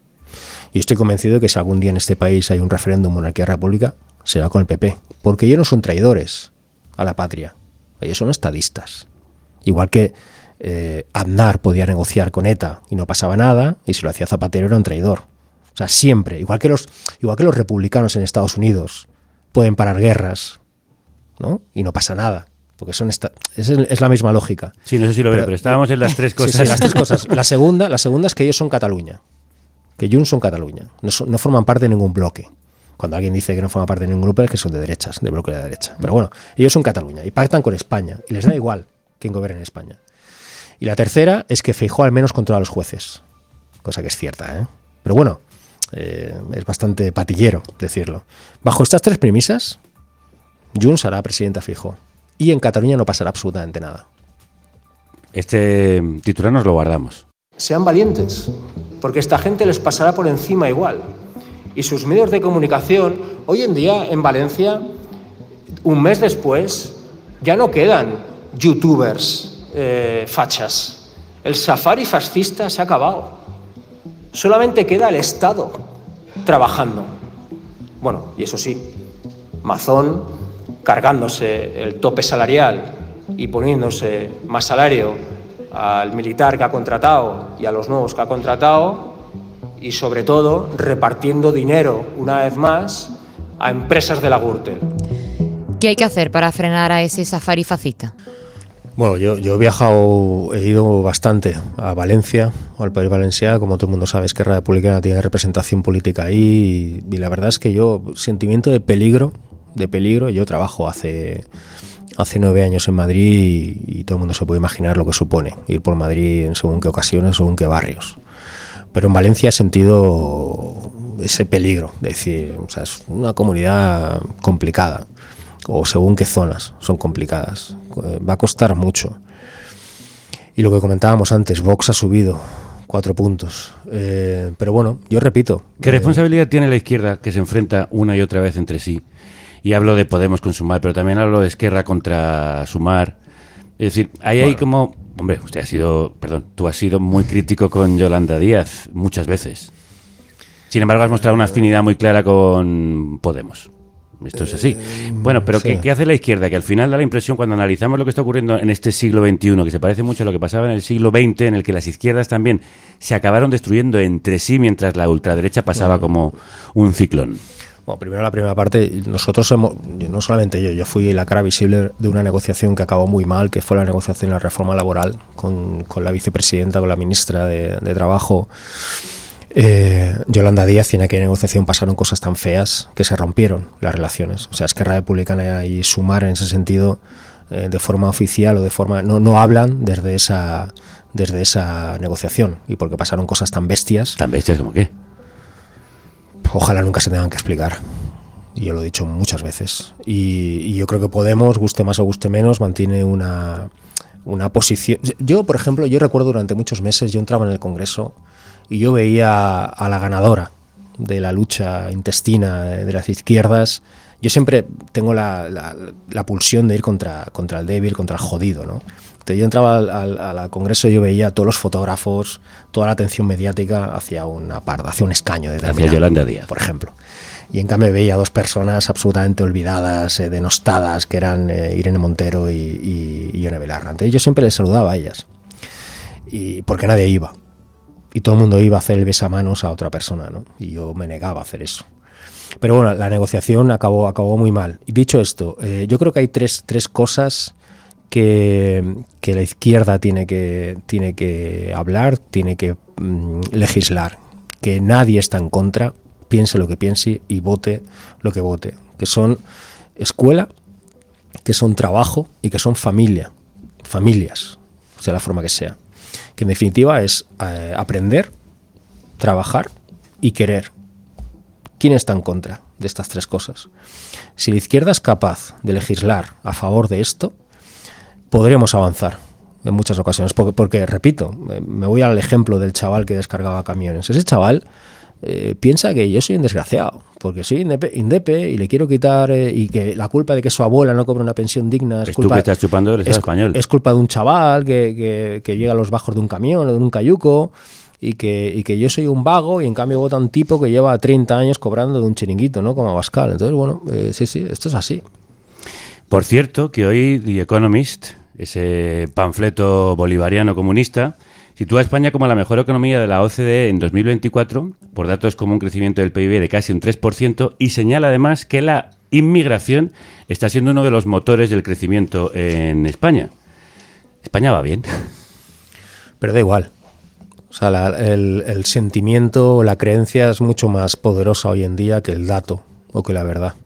Y estoy convencido de que si algún día en este país hay un referéndum monarquía-república, será con el P P. Porque ellos no son traidores a la patria. Ellos son estadistas. Igual que eh, Aznar podía negociar con ETA y no pasaba nada, y si lo hacía Zapatero era un traidor. O sea, siempre. Igual que los, igual que los republicanos en Estados Unidos pueden parar guerras, ¿no? Y no pasa nada. Porque son esta, es, es la misma lógica. Sí, no sé si lo veo, pero, pero estábamos en las tres Sí, cosas. sí, las tres cosas. La segunda, la segunda es que ellos son Cataluña. Que Junts son Cataluña, no, son, no forman parte de ningún bloque. Cuando alguien dice que no forma parte de ningún grupo es que son de derechas, de bloque de la derecha. Pero bueno, ellos son Cataluña y pactan con España y les da igual quien gobierne en España. Y la tercera es que Feijóo al menos controla a los jueces, cosa que es cierta, ¿eh? Pero bueno, eh, es bastante patillero decirlo. Bajo estas tres premisas, Junts hará presidenta a Feijóo y en Cataluña no pasará absolutamente nada. Este titular nos lo guardamos. Sean valientes, porque esta gente les pasará por encima igual. Y sus medios de comunicación, hoy en día en Valencia, un mes después, ya no quedan youtubers eh, fachas. El safari fascista se ha acabado. Solamente queda el Estado trabajando. Bueno, y eso sí, Mazón cargándose el tope salarial y poniéndose más salario al militar que ha contratado y a los nuevos que ha contratado, y sobre todo repartiendo dinero una vez más a empresas de la Gürtel. ¿Qué hay que hacer para frenar a ese safari fascista? Bueno, yo, yo he viajado, he ido bastante a Valencia, o al País Valencià, como todo el mundo sabe, Esquerra Republicana tiene representación política ahí, y, y la verdad es que yo, sentimiento de peligro, de peligro, yo trabajo hace, hace nueve años en Madrid y, y todo el mundo se puede imaginar lo que supone ir por Madrid en según qué ocasiones, según qué barrios. Pero en Valencia he sentido ese peligro, es decir, o sea, es una comunidad complicada, o según qué zonas son complicadas, va a costar mucho. Y lo que comentábamos antes, Vox ha subido cuatro puntos, eh, pero bueno, yo repito. ¿Qué eh, responsabilidad tiene la izquierda que se enfrenta una y otra vez entre sí? Y hablo de Podemos con Sumar, pero también hablo de Esquerra contra Sumar. Es decir, ahí bueno. hay como... Hombre, usted ha sido, perdón, tú has sido muy crítico con Yolanda Díaz muchas veces. Sin embargo, has mostrado una afinidad muy clara con Podemos. Esto es así. Bueno, pero sí. ¿qué, ¿qué hace la izquierda? Que al final da la impresión, cuando analizamos lo que está ocurriendo en este siglo veintiuno, que se parece mucho a lo que pasaba en el siglo veinte, en el que las izquierdas también se acabaron destruyendo entre sí mientras la ultraderecha pasaba como un ciclón. Bueno, primero la primera parte, nosotros hemos, no solamente yo, yo fui la cara visible de una negociación que acabó muy mal, que fue la negociación de la reforma laboral con, con la vicepresidenta, con la ministra de, de Trabajo, eh, Yolanda Díaz, y en aquella negociación pasaron cosas tan feas que se rompieron las relaciones. O sea, Esquerra Republicana y Sumar en ese sentido, eh, de forma oficial o de forma... No, no hablan desde esa, desde esa negociación, y porque pasaron cosas tan bestias... ¿Tan bestias como qué? Ojalá nunca se tengan que explicar. Y yo lo he dicho muchas veces. Y, y yo creo que Podemos, guste más o guste menos, mantiene una, una posición... Yo, por ejemplo, yo recuerdo durante muchos meses, yo entraba en el Congreso y yo veía a la ganadora de la lucha intestina de las izquierdas. Yo siempre tengo la, la, la pulsión de ir contra, contra el débil, contra el jodido, ¿no? Entonces yo entraba al, al, al Congreso y yo veía a todos los fotógrafos, toda la atención mediática hacia una parda, hacia un escaño determinado, hacia Yolanda Díaz, por ejemplo. Y en cambio veía a dos personas absolutamente olvidadas, eh, denostadas, que eran eh, Irene Montero y, y, y Ione Belarra. Entonces yo siempre les saludaba a ellas, y porque nadie iba. Y todo el mundo iba a hacer el besamanos a otra persona, ¿no? Y yo me negaba a hacer eso. Pero bueno, la negociación acabó, acabó muy mal. Y dicho esto, eh, yo creo que hay tres, tres cosas que, que la izquierda tiene que, tiene que hablar, tiene que mm, legislar. Que nadie está en contra, piense lo que piense y vote lo que vote. Que son escuela, que son trabajo y que son familia. Familias, sea la forma que sea. Que en definitiva es eh, aprender, trabajar y querer. ¿Quién está en contra de estas tres cosas? Si la izquierda es capaz de legislar a favor de esto, podremos avanzar en muchas ocasiones. Porque, porque repito, me voy al ejemplo del chaval que descargaba camiones. Ese chaval eh, piensa que yo soy un desgraciado, porque soy indepe, indepe y le quiero quitar, eh, y que la culpa de que su abuela no cobra una pensión digna es, es culpa, tú que estás chupando el Estado es, español. Es culpa de un chaval que, que, que llega a los bajos de un camión o de un cayuco, y que, y que yo soy un vago y en cambio vota un tipo que lleva treinta años cobrando de un chiringuito, ¿no? Como Abascal. Entonces, bueno, eh, sí, sí, esto es así. Por cierto, que hoy The Economist, ese panfleto bolivariano comunista, sitúa a España como la mejor economía de la O C D E en dos mil veinticuatro, por datos como un crecimiento del P I B de casi un tres por ciento, y señala además que la inmigración está siendo uno de los motores del crecimiento en España. España va bien. Pero da igual. O sea, la, el, el sentimiento, la creencia es mucho más poderosa hoy en día que el dato o que la verdad.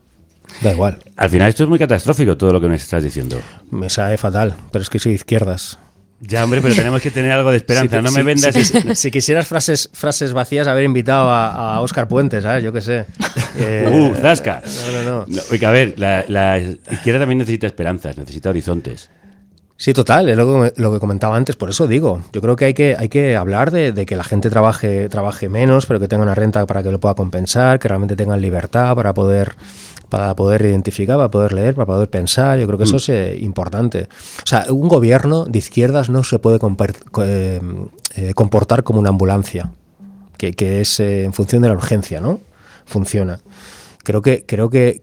Da igual. Al final esto es muy catastrófico todo lo que nos estás diciendo. Me sabe fatal, pero es que soy de izquierdas. Ya, hombre, pero tenemos que tener algo de esperanza. Si, no si, me vendas... Si, si, si quisieras frases, frases vacías, haber invitado a, a Óscar Puente, ¿sabes? Yo qué sé. Eh, ¡Uh, zasca! No, no, no. No, oiga, a ver, la, la izquierda también necesita esperanzas, necesita horizontes. Sí, total, es lo que, lo que comentaba antes, por eso digo, yo creo que hay que, hay que hablar de, de que la gente trabaje, trabaje menos, pero que tenga una renta para que lo pueda compensar, que realmente tengan libertad para poder, para poder identificar, para poder leer, para poder pensar. Yo creo que eso es eh, importante. O sea, un gobierno de izquierdas no se puede compar, eh, eh, comportar como una ambulancia, que, que es eh, en función de la urgencia, ¿no? Funciona. Creo que, creo que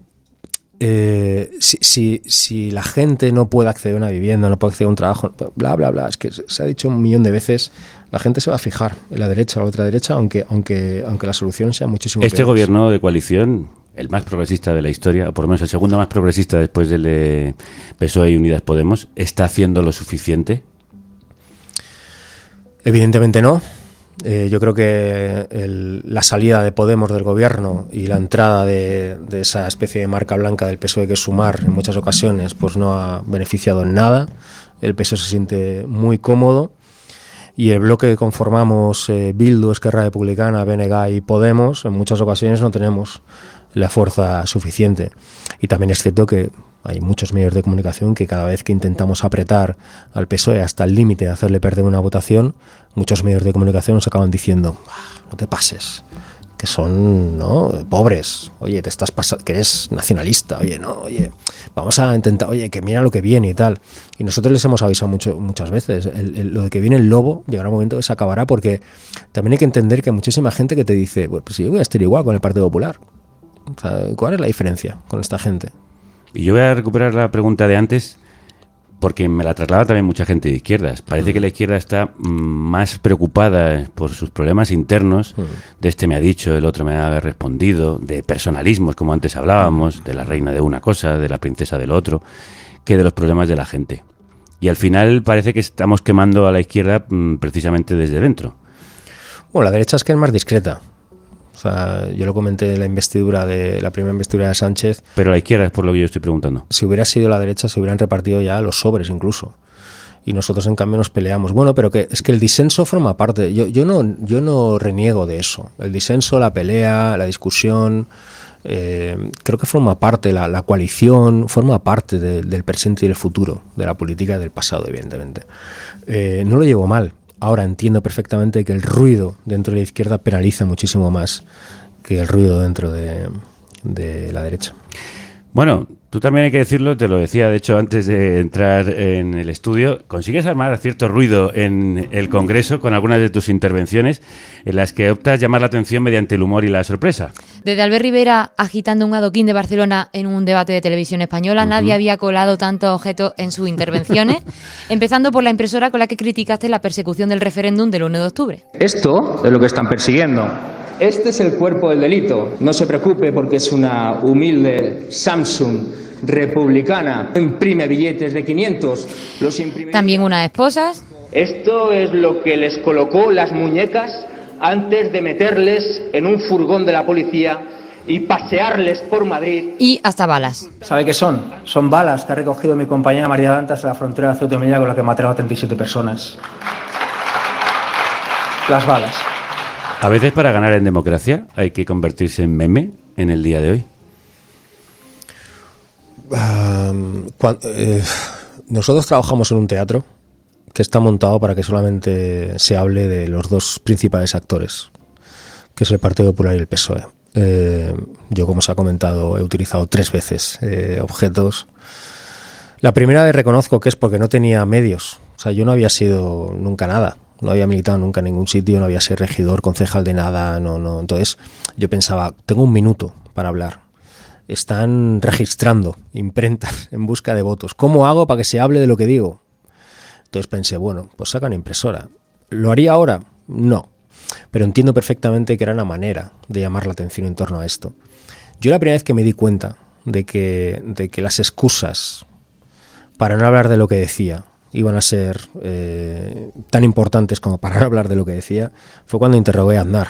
Eh, si, si, si la gente no puede acceder a una vivienda, no puede acceder a un trabajo, bla, bla, bla, es que se ha dicho un millón de veces, la gente se va a fijar en la derecha o la otra derecha, aunque, aunque, aunque la solución sea muchísimo Este peores. gobierno de coalición, el más progresista de la historia, o por lo menos el segundo más progresista después del de P S O E y Unidas Podemos, ¿está haciendo lo suficiente? Evidentemente no. Eh, yo creo que el, la salida de Podemos del gobierno y la entrada de, de esa especie de marca blanca del P S O E, que es Sumar, en muchas ocasiones pues no ha beneficiado en nada. El P S O E se siente muy cómodo y el bloque que conformamos, eh, Bildu, Esquerra Republicana, B N G y Podemos, en muchas ocasiones no tenemos la fuerza suficiente. Y también es cierto que hay muchos medios de comunicación que cada vez que intentamos apretar al P S O E hasta el límite de hacerle perder una votación, muchos medios de comunicación nos acaban diciendo, no te pases, que son, ¿no?, pobres, oye, te estás pasando, que eres nacionalista, oye, no, oye, vamos a intentar, oye, que mira lo que viene y tal. Y nosotros les hemos avisado mucho, muchas veces, el, el, lo de que viene el lobo llegará un momento que se acabará, porque también hay que entender que hay muchísima gente que te dice, pues si yo voy a estar igual con el Partido Popular. O sea, ¿cuál es la diferencia con esta gente? Y yo voy a recuperar la pregunta de antes, porque me la traslada también mucha gente de izquierdas. Parece uh-huh. que la izquierda está mm, más preocupada por sus problemas internos, uh-huh. de este me ha dicho, el otro me ha respondido, de personalismos, como antes hablábamos, uh-huh. de la reina de una cosa, de la princesa del otro, que de los problemas de la gente. Y al final parece que estamos quemando a la izquierda mm, precisamente desde dentro. Bueno, la derecha es que es más discreta. O sea, yo lo comenté en la investidura de la primera investidura de Sánchez. Pero la izquierda es por lo que yo estoy preguntando. Si hubiera sido la derecha, se hubieran repartido ya los sobres incluso. Y nosotros en cambio nos peleamos. Bueno, pero que es que el disenso forma parte. Yo, yo no, yo no reniego de eso. El disenso, la pelea, la discusión, eh, creo que forma parte, la, la coalición, forma parte de, del presente y del futuro, de la política y del pasado, evidentemente. Eh, no lo llevo mal. Ahora entiendo perfectamente que el ruido dentro de la izquierda penaliza muchísimo más que el ruido dentro de, de la derecha. Bueno, tú también hay que decirlo, te lo decía de hecho antes de entrar en el estudio, consigues armar cierto ruido en el Congreso con algunas de tus intervenciones en las que optas llamar la atención mediante el humor y la sorpresa. Desde Albert Rivera agitando un adoquín de Barcelona en un debate de televisión española, uh-huh. nadie había colado tantos objetos en sus intervenciones, empezando por la impresora con la que criticaste la persecución del referéndum del uno de octubre. Esto es lo que están persiguiendo. Este es el cuerpo del delito. No se preocupe porque es una humilde Samsung republicana. Imprime billetes de quinientos. Los imprime... También unas esposas. Esto es lo que les colocó las muñecas antes de meterles en un furgón de la policía y pasearles por Madrid. Y hasta balas. ¿Sabe qué son? Son balas que ha recogido mi compañera María Dantas en la frontera de Ceuta y Melilla, con la que mataron a treinta y siete personas. Las balas. A veces para ganar en democracia hay que convertirse en meme en el día de hoy. Um, cuando, eh, nosotros trabajamos en un teatro que está montado para que solamente se hable de los dos principales actores, que es el Partido Popular y el P S O E. Eh, yo, como se ha comentado, he utilizado tres veces eh, objetos. La primera vez reconozco que es porque no tenía medios. O sea, yo no había sido nunca nada. No había militado nunca en ningún sitio, no había sido regidor, concejal de nada, no, no. Entonces yo pensaba, tengo un minuto para hablar. Están registrando imprentas en busca de votos. ¿Cómo hago para que se hable de lo que digo? Entonces pensé, bueno, pues saca una impresora. ¿Lo haría ahora? No. Pero entiendo perfectamente que era una manera de llamar la atención en torno a esto. Yo la primera vez que me di cuenta de que, de que las excusas para no hablar de lo que decía iban a ser eh, tan importantes como para no hablar de lo que decía, fue cuando interrogué a Aznar.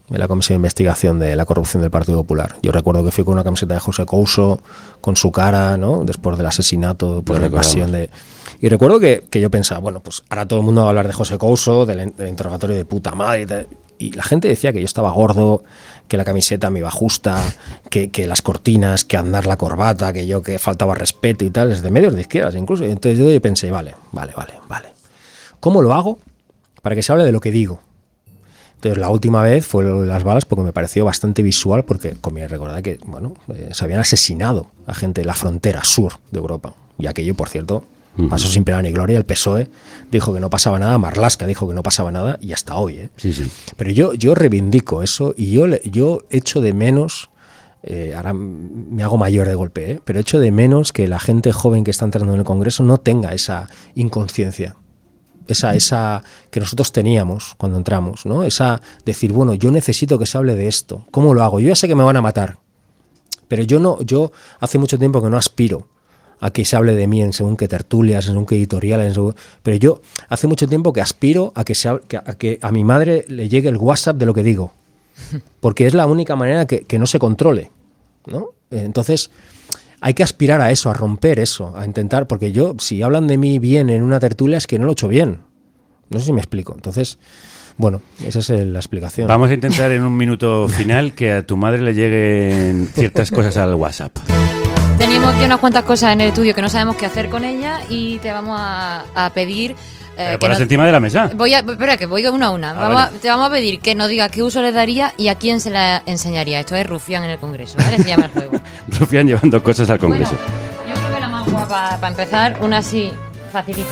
en la comisión de investigación de la corrupción del Partido Popular. Yo recuerdo que fui con una camiseta de José Couso, con su cara, ¿no? Después del asesinato, por la invasión de... Y recuerdo que, que yo pensaba, bueno, pues ahora todo el mundo va a hablar de José Couso, del, del interrogatorio de puta madre y tal. Y la gente decía que yo estaba gordo, que la camiseta me iba justa, que, que las cortinas, que andar la corbata, que yo que faltaba respeto y tal, desde medios de izquierdas incluso. Y entonces yo pensé, vale, vale, vale, vale. ¿Cómo lo hago para que se hable de lo que digo? Entonces la última vez fue lo de las balas porque me pareció bastante visual porque conviene recordar que, bueno, eh, se habían asesinado a gente de la frontera sur de Europa. Y aquello, por cierto, pasó sin pena ni gloria. El P S O E dijo que no pasaba nada, Marlaska dijo que no pasaba nada y hasta hoy. ¿eh? Sí, sí. Pero yo, yo reivindico eso y yo, yo echo de menos, eh, ahora me hago mayor de golpe, ¿eh? pero echo de menos que la gente joven que está entrando en el Congreso no tenga esa inconsciencia. Esa, esa que nosotros teníamos cuando entramos, ¿no? Esa decir, bueno, yo necesito que se hable de esto. ¿Cómo lo hago? Yo ya sé que me van a matar, pero yo no, yo hace mucho tiempo que no aspiro a que se hable de mí en según qué tertulias, en según qué editoriales, en según, pero yo hace mucho tiempo que aspiro a que, se, a que a mi madre le llegue el WhatsApp de lo que digo, porque es la única manera que, que no se controle, ¿no? Entonces hay que aspirar a eso, a romper eso, a intentar, porque yo, si hablan de mí bien en una tertulia, es que no lo he hecho bien. No sé si me explico. Entonces, bueno, esa es la explicación. Vamos a intentar en un minuto final que a tu madre le lleguen ciertas cosas al WhatsApp. Tenemos aquí unas cuantas cosas en el estudio que no sabemos qué hacer con ella y te vamos a, a pedir... Eh, Ponlas no, encima de la mesa. Voy a, espera, que voy una a una. Ah, vamos vale. a, te vamos a pedir que nos diga qué uso le daría y a quién se la enseñaría. Esto es Rufián en el Congreso, ¿vale? Se llama el juego. Rufián llevando cosas al Congreso. Bueno, yo creo que la más guapa para empezar, una así, facilita.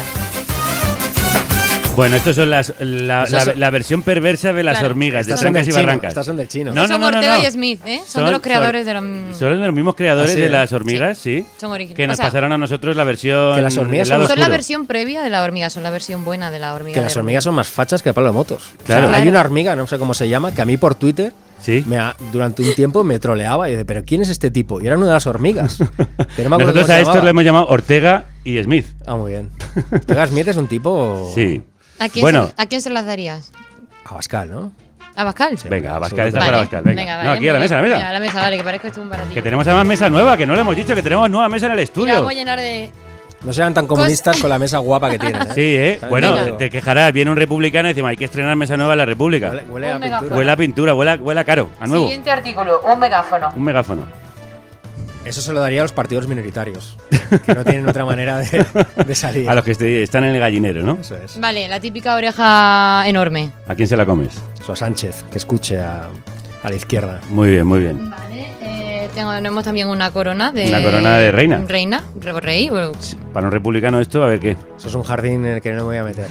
Bueno, estos son las la, la, la, la versión perversa de las claro. hormigas, de Trancas y Barrancas. Estas son del chino. No, no, no, no, no. Ortega y Smith, ¿eh? Son, son de los creadores son, de los... Son de los mismos creadores ¿Ah, sí? de las hormigas, sí. sí son originales. Que nos o sea, pasaron a nosotros la versión... Que las hormigas son, son la versión previa de la hormiga, son la versión buena de la hormiga. Que las hormigas son más fachas que el palo de motos. Claro. O sea, hay una hormiga, no sé cómo se llama, que a mí por Twitter... ¿Sí? Me ha, durante un tiempo me troleaba y dice, ¿pero quién es este tipo? Y era una de las hormigas. Pero no nosotros a estos le hemos llamado Ortega y Smith. Ah, muy bien. Ortega Smith es un tipo... Sí. ¿A quién, bueno, se, ¿A quién se las darías? A Bascal, ¿no? ¿A Bascal? Sí, venga, a Bascal, esta vale. para Bascal. Venga, venga vale, no, aquí a la mesa, a la mesa. Venga, a la mesa, vale, que parezco esto un baratito. Que tenemos además mesa nueva, que no le hemos dicho, que tenemos nueva mesa en el estudio. Y la vamos a llenar de... No sean tan comunistas con la mesa guapa que tienen, ¿eh? Sí, ¿eh? Bueno, venga. Te quejarás, viene un republicano y decimos, hay que estrenar mesa nueva en la República. Huele, huele a pintura. Huele a pintura, huele a, huele a caro, a nuevo. Siguiente artículo, un megáfono. Un megáfono. Eso se lo daría a los partidos minoritarios, que no tienen otra manera de, de salir. A los que están en el gallinero, ¿no? Eso es. Vale, la típica oreja enorme. ¿A quién se la comes? Eso a Sánchez, que escuche a, a la izquierda. Muy bien, muy bien. Vale, eh, tenemos también una corona de... Una corona de reina. Reina, rey. Bueno. Para un republicano esto, a ver qué. Eso es un jardín en el que no me voy a meter.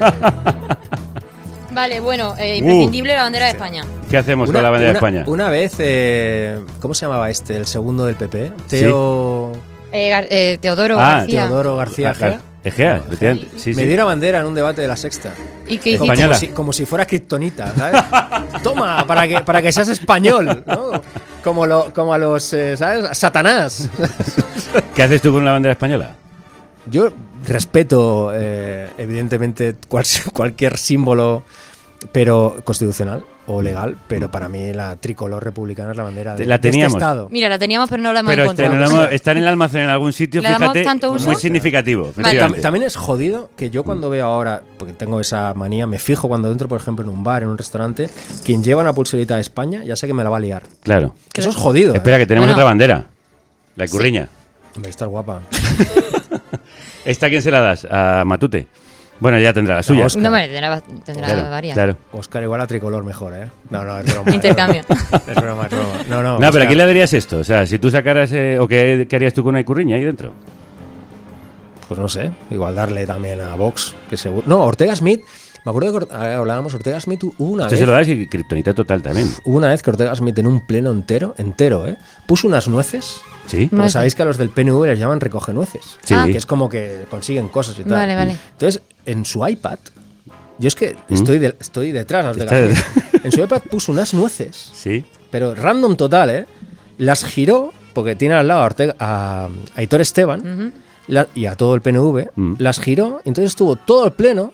Vale, bueno, eh, imprescindible uh, la bandera de España. ¿Qué hacemos una, con la bandera una, de España? Una vez, eh, ¿cómo se llamaba este? El segundo del P P. Teo... Sí. Eh, eh, Teodoro ah, García. Teodoro García Egea. Egea, sí, sí. Me dio la bandera en un debate de La Sexta. ¿Y qué como, como, si, como si fuera kriptonita, ¿sabes? Toma, para que, para que seas español, ¿no? Como, lo, como a los, eh, ¿sabes? Satanás. ¿Qué haces tú con la bandera española? Yo respeto, eh, evidentemente, cual, cualquier símbolo, pero constitucional o legal, pero para mí la tricolor republicana es la bandera de, la teníamos. de este estado. Mira, la teníamos, pero no la hemos pero encontrado. Este, no la hemos, está en el almacén en algún sitio, fíjate, muy significativo. Vale. Tam, también es jodido que yo cuando veo ahora, porque tengo esa manía, me fijo cuando entro, por ejemplo, en un bar, en un restaurante, quien lleva una pulserita de España, ya sé que me la va a liar. Claro. Que eso es jodido. Espera, ¿eh? que tenemos bueno. otra bandera, la curriña. Sí. Hombre, estás guapa. ¿Esta a quién se la das? A Matute. Bueno, ya tendrá la suya. No, hombre, tendrá, tendrá claro, varias. Claro. Oscar igual a tricolor mejor, ¿eh? No, no, es broma. Intercambio. Es broma, es broma. No, no, no Oscar. Pero ¿a quién le darías esto? O sea, si tú sacaras... Eh, ¿O qué, qué harías tú con una curriña ahí dentro? Pues no sé. Igual darle también a Vox, que seguro... No, Ortega Smith... Me acuerdo que hablábamos, Ortega Smith hubo una Usted vez... se lo das y kriptonita total también. Hubo una vez que Ortega Smith en un pleno entero, entero, ¿eh? Puso unas nueces... Sí. Porque no sabéis que a los del P N V les llaman recoge nueces. Sí. Ah, que es como que consiguen cosas y tal. Vale, vale. Entonces, en su iPad, yo es que ¿Mm? estoy, de, estoy detrás de la en su iPad puso unas nueces. Sí. Pero random total, ¿eh? Las giró, porque tiene al lado a, Ortega, a, a Aitor Esteban uh-huh. la, y a todo el P N V, uh-huh. las giró, entonces estuvo todo el pleno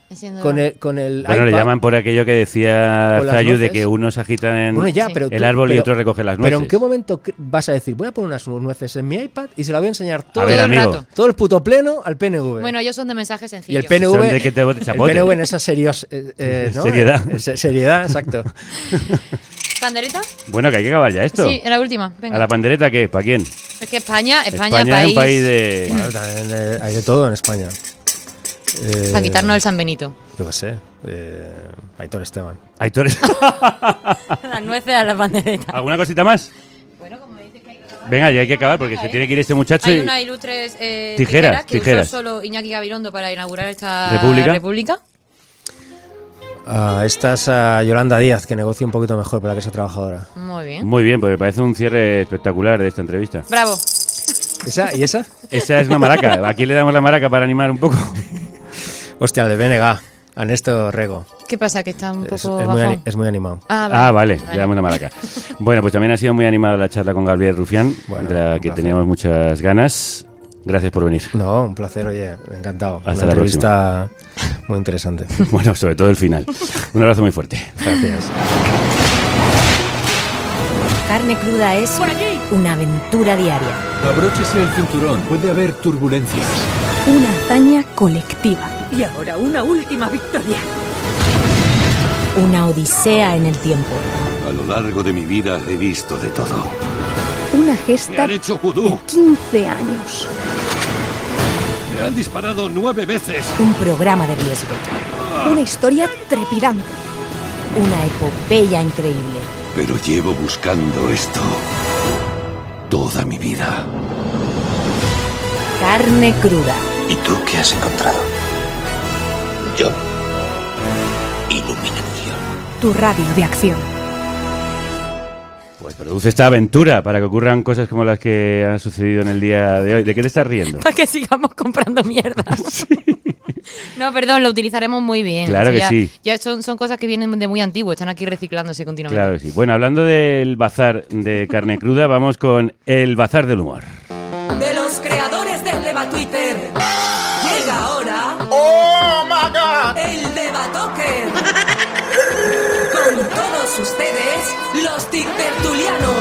Enciendo- con el, con el Bueno, le iPad. llaman por aquello que decía Con las Zayu de nueces. que unos agitan en Bueno, ya, Sí. pero el tú- árbol y pero- otro recoge las nueces. Pero ¿en qué momento cre- vas a decir, voy a poner unas nueces en mi iPad y se la voy a enseñar todo, A ver, Todo el amigo. rato. todo el puto pleno al P N V? Bueno, ellos son de mensajes y sencillos. el P N V, Son de que te bote el chapote. P N V en esa serios, eh, eh, ¿no? Seriedad. Eh, se- seriedad, exacto. ¿Pandereta? Bueno, que hay que acabar ya esto. Sí, en la última. Venga. ¿A la pandereta qué? ¿Para quién? Es que España, España, España es país. un país de... Bueno, también, eh, hay de todo en España. Eh, Para quitarnos el San Benito. Yo qué sé. Eh, Aitor Esteban. Aitor, Las nueces a la pandereta. ¿alguna cosita más? Bueno, como dices que hay que acabar. Venga, ya hay que acabar porque se tiene que ir este muchacho Hay y... unas ilustres eh, Tijeras, tijeras que tijeras. usó solo Iñaki Gabilondo para inaugurar esta ¿República? república. Ah, esta es a Yolanda Díaz, que negocia un poquito mejor para que sea trabajadora. Muy bien. Muy bien, porque parece un cierre espectacular de esta entrevista. Bravo. ¿Esa? ¿Y esa? Esa es una maraca. Aquí le damos la maraca para animar un poco. Hostia, el de B N G, a Néstor Rego. ¿Qué pasa? Que está un Es, poco es muy, bajón. ani- es muy animado. Ah, Ah, vale, le damos la maraca. Bueno, pues también ha sido muy animada la charla con Gabriel Rufián, Bueno, de la un que placer. teníamos muchas ganas. Gracias por venir. No, un placer, oye, encantado. Hasta Una la entrevista muy interesante. Bueno, sobre todo el final. Un abrazo muy fuerte. Gracias. Carne Cruda es una aventura diaria, Abróchese el cinturón, puede haber turbulencias. una hazaña colectiva, Y ahora una última victoria. una odisea en el tiempo, A lo largo de mi vida he visto de todo. Una Me gesta han de hecho vudú. quince años. Me han disparado nueve veces. un programa de riesgo, Una historia trepidante. una epopeya increíble. Pero llevo buscando esto toda mi vida. Carne Cruda. ¿Y tú qué has encontrado? Yo. Iluminación. Tu radio de acción. Pues produce esta aventura para que ocurran cosas como las que han sucedido en el día de hoy. ¿De qué te estás riendo? Para que sigamos comprando mierda. No, perdón, lo utilizaremos muy bien. Claro que ya, sí. Ya son, son cosas que vienen de muy antiguo, están aquí reciclándose continuamente. Claro que sí. Bueno, hablando del bazar de carne cruda, vamos con el bazar del humor. De los creadores del Deba Twitter. Llega ahora. ¡Oh, my God! El Debatoker. Con todos ustedes, los TikTertulianos.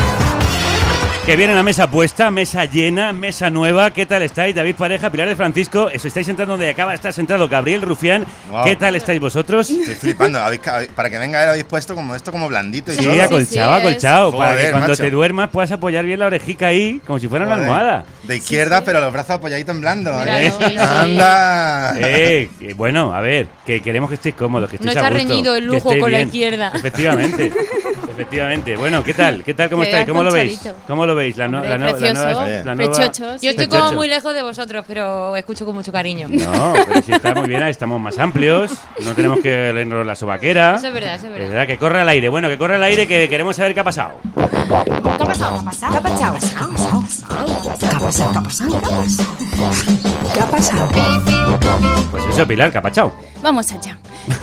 Que viene la mesa puesta, mesa llena, mesa nueva. ¿Qué tal estáis? David Pareja, Pilar de Francisco. Os estáis sentando donde acaba de estar sentado Gabriel Rufián. Wow. ¿Qué tal estáis vosotros? Estoy flipando. Habéis ca- para que venga él habéis puesto como esto como blandito y Sí, todo. acolchado, acolchado. Para que Joder, cuando macho. te duermas puedas apoyar bien la orejica ahí, como si fuera una Joder. almohada. De izquierda, pero los brazos apoyaditos en blando. Mira, ¿eh? sí, sí. ¡Anda! Eh, que bueno, a ver, que queremos que estéis cómodos, que No estéis está a gusto, reñido el que lujo estéis con la bien. izquierda. Efectivamente, efectivamente. Bueno, ¿qué tal? ¿Qué tal? ¿Cómo Que estáis? ¿Cómo lo veis? acolchadito. ¿Cómo lo veis? La, no- Hombre, la, no- la precioso, nueva, la nueva- Prechochos. Yo estoy Prechocho. como muy lejos de vosotros, pero escucho con mucho cariño. No, pero si está muy bien, estamos más amplios, no tenemos que leernos la sobaquera. Eso es verdad, eso es verdad. Es verdad, que corre al aire. Bueno, que corre al aire, que queremos saber qué ha pasado. ¿Qué ha pasado? ¿Qué ha pasado? ¿Qué ha pasado? ¿Qué ha pasado? ¿Qué ha pasado? ¿Qué ha pasado? Pues eso, Pilar, ¿qué ha pasado? Vamos allá.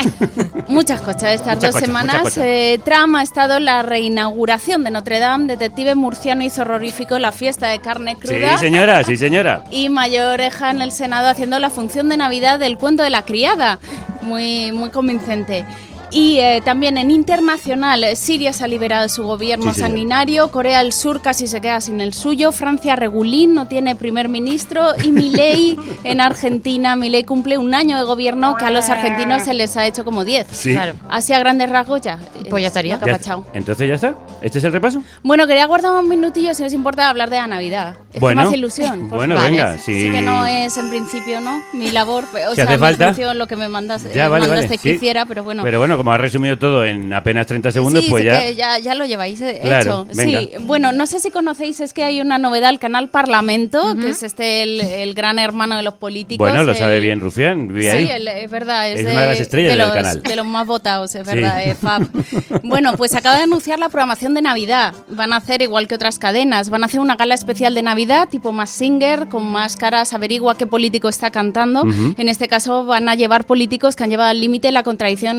Muchas cosas estas Muchas dos cosas, semanas. muchas cosas. Eh, Trump ha estado en la reinauguración de Notre Dame. Detective murciano hizo horrorífico la fiesta de carne Sí, cruda. señora, sí, señora. Y Mayor Oreja en el Senado haciendo la función de Navidad del cuento de la criada. Muy, muy convincente. Y eh, también en internacional, eh, Siria se ha liberado de su gobierno Sí, señor. sanguinario, Corea del Sur casi se queda sin el suyo, Francia regulín, no tiene primer ministro, y Milei en Argentina, Milei cumple un año de gobierno que a los argentinos se les ha hecho como diez. Sí. Claro. Así a grandes rasgos ya. Pues ya estaría. lo que ha Ya- pasado. Entonces ya está. ¿Este es el repaso? Bueno, quería guardar un minutillo si os importa hablar de la Navidad. Es Bueno. que me hace ilusión. por Bueno, favor. venga, Sí si- que no es en principio, ¿no? Mi labor, o Si sea, hace mi falta. función, lo que me mandas, Ya, eh, vale, mandaste vale. que sí. hiciera, pero bueno. Pero bueno, como has resumido todo en apenas treinta segundos, sí, pues sí ya. que ya, ya lo lleváis eh, Claro, hecho. venga. Sí, bueno, no sé si conocéis, es que hay una novedad al canal Parlamento, que es este el, el gran hermano de los políticos. Bueno, lo el- sabe bien Rufián, vive Sí, ahí. el- es verdad, es, Es una de las estrellas del los, canal. de los más votados, es Sí. verdad, es Fab. Bueno, pues acaba de anunciar la programación de Navidad. Van a hacer igual que otras cadenas, van a hacer una gala especial de Navidad, tipo más Singer, con máscaras, averigua qué político está cantando. Ujú. En este caso van a llevar políticos que han llevado al límite la contradicción entre personas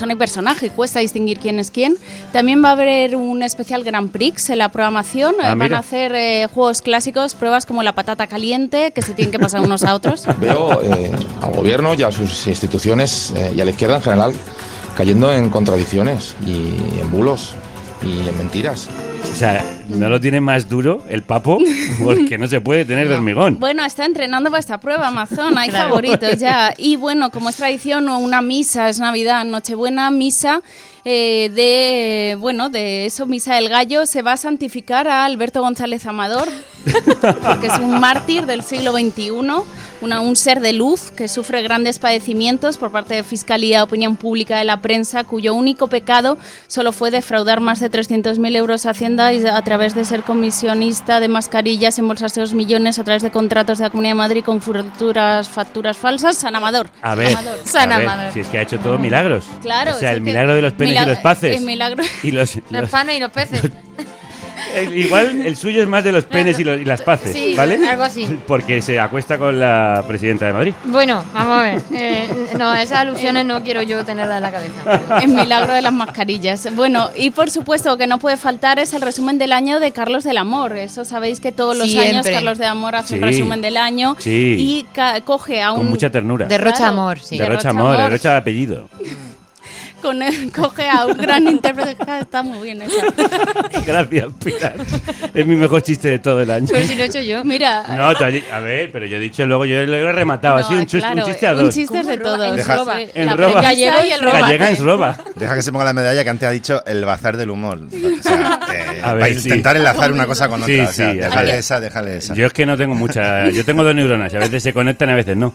persona y personaje, cuesta distinguir quién es quién. También va a haber un especial Grand Prix en la programación. Ah, Van mira. a hacer eh, juegos clásicos, pruebas como la patata caliente, que se tienen que pasar unos a otros. Veo eh, al gobierno y a sus instituciones eh, y a la izquierda en general cayendo en contradicciones y en bulos y en mentiras. O sea, no lo tiene más duro el papo porque no se puede tener de hormigón. Bueno, está entrenando para esta prueba, Amazon, hay Claro. favoritos ya. Y bueno, como es tradición, una misa, es Navidad, Nochebuena, misa eh, de, bueno, de eso, Misa del Gallo, se va a santificar a Alberto González Amador, porque es un mártir del siglo veintiuno, una, un ser de luz que sufre grandes padecimientos por parte de Fiscalía, opinión pública, de la prensa, cuyo único pecado solo fue defraudar más de trescientos mil euros a Hacienda y a través de ser comisionista de mascarillas, embolsarse dos millones a través de contratos de la Comunidad de Madrid con futuras facturas falsas. San Amador. A ver, Amador. a San ver, Amador. si es que ha hecho todos milagros. Claro, O sea, es el que- milagro de los penes Milag- y los paces. el milagro- Y los, Los los- panes y los peces. el- igual el suyo es más de los penes y, los- y las paces, Sí, ¿vale? algo así. Porque se acuesta con la presidenta de Madrid. Bueno, vamos a ver. Eh, no, esas alusiones no quiero yo tenerlas en la cabeza. El milagro de las mascarillas. Bueno, y por supuesto que no puede faltar es el resumen del año de Carlos del Amor. Eso sabéis que todos los Siempre. años Carlos del Amor hace un Sí. resumen del año Sí. y ca- coge a un... Con mucha ternura. Derrocha Claro. amor, sí. Derrocha Derrocha amor, amor. derrocha apellido. con el- coge a un gran intérprete. Está muy bien eso. Gracias, Pilar. Es mi mejor chiste de todo el año. Pero si lo he hecho yo. Mira, No, tú has di- a ver, pero yo he dicho luego, yo lo he rematado así, no, un, chus- claro, un chiste a un dos. chiste es de ¿Cómo todos. roba? Deja- En roba. Sí, En la roba. premisa Gallego y el roba. Gallega en roba. Deja que se ponga la medalla que antes ha dicho el bazar del humor. O sea, eh, A ver, para sí. intentar enlazar una cosa con otra. Sí, o sea, sí, déjale a ver. esa, déjale esa. Yo es que no tengo mucha. Yo tengo dos neuronas y a veces se conectan y a veces no.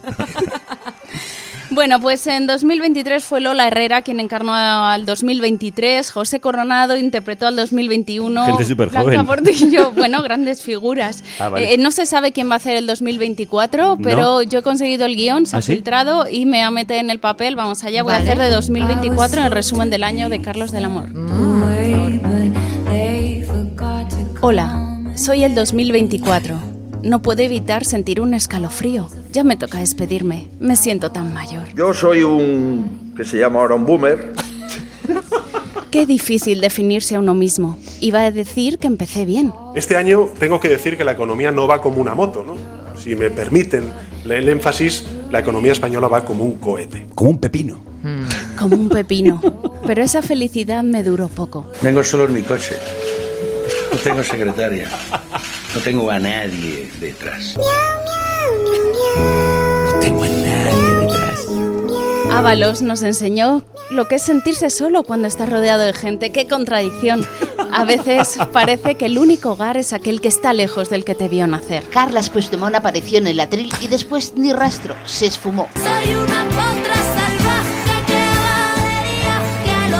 Bueno, pues en dos mil veintitrés fue Lola Herrera quien encarnó al dos mil veintitrés, José Coronado interpretó al dos mil veintiuno, Gente superjoven. Blanca Portillo, bueno, grandes figuras. Ah, vale. Eh, no se sabe quién va a hacer el dos mil veinticuatro, pero ¿No? yo he conseguido el guión, se ¿Ah, ha sí? filtrado y me ha metido en el papel. Vamos allá, voy Vale. a hacer de dos mil veinticuatro el resumen del año de Carlos del Amor. Hola, soy el dos mil veinticuatro. No puedo evitar sentir un escalofrío. Ya me toca despedirme. Me siento tan mayor. Yo soy un, que se llama ahora un boomer. Qué difícil definirse a uno mismo. Iba a decir que empecé bien. Este año tengo que decir que la economía no va como una moto, ¿no? Si me permiten el énfasis, la economía española va como un cohete. Como un pepino. Como un pepino. Pero esa felicidad me duró poco. Vengo solo en mi coche. No tengo secretaria. No tengo a nadie detrás. No tengo a nadie detrás. Ábalos nos enseñó lo que es sentirse solo cuando estás rodeado de gente. ¡Qué contradicción! A veces parece que el único hogar es aquel que está lejos del que te vio nacer. Carlas Puigdemont apareció en el atril y después ni rastro, se esfumó. Soy una potra salvaje que valería que a lo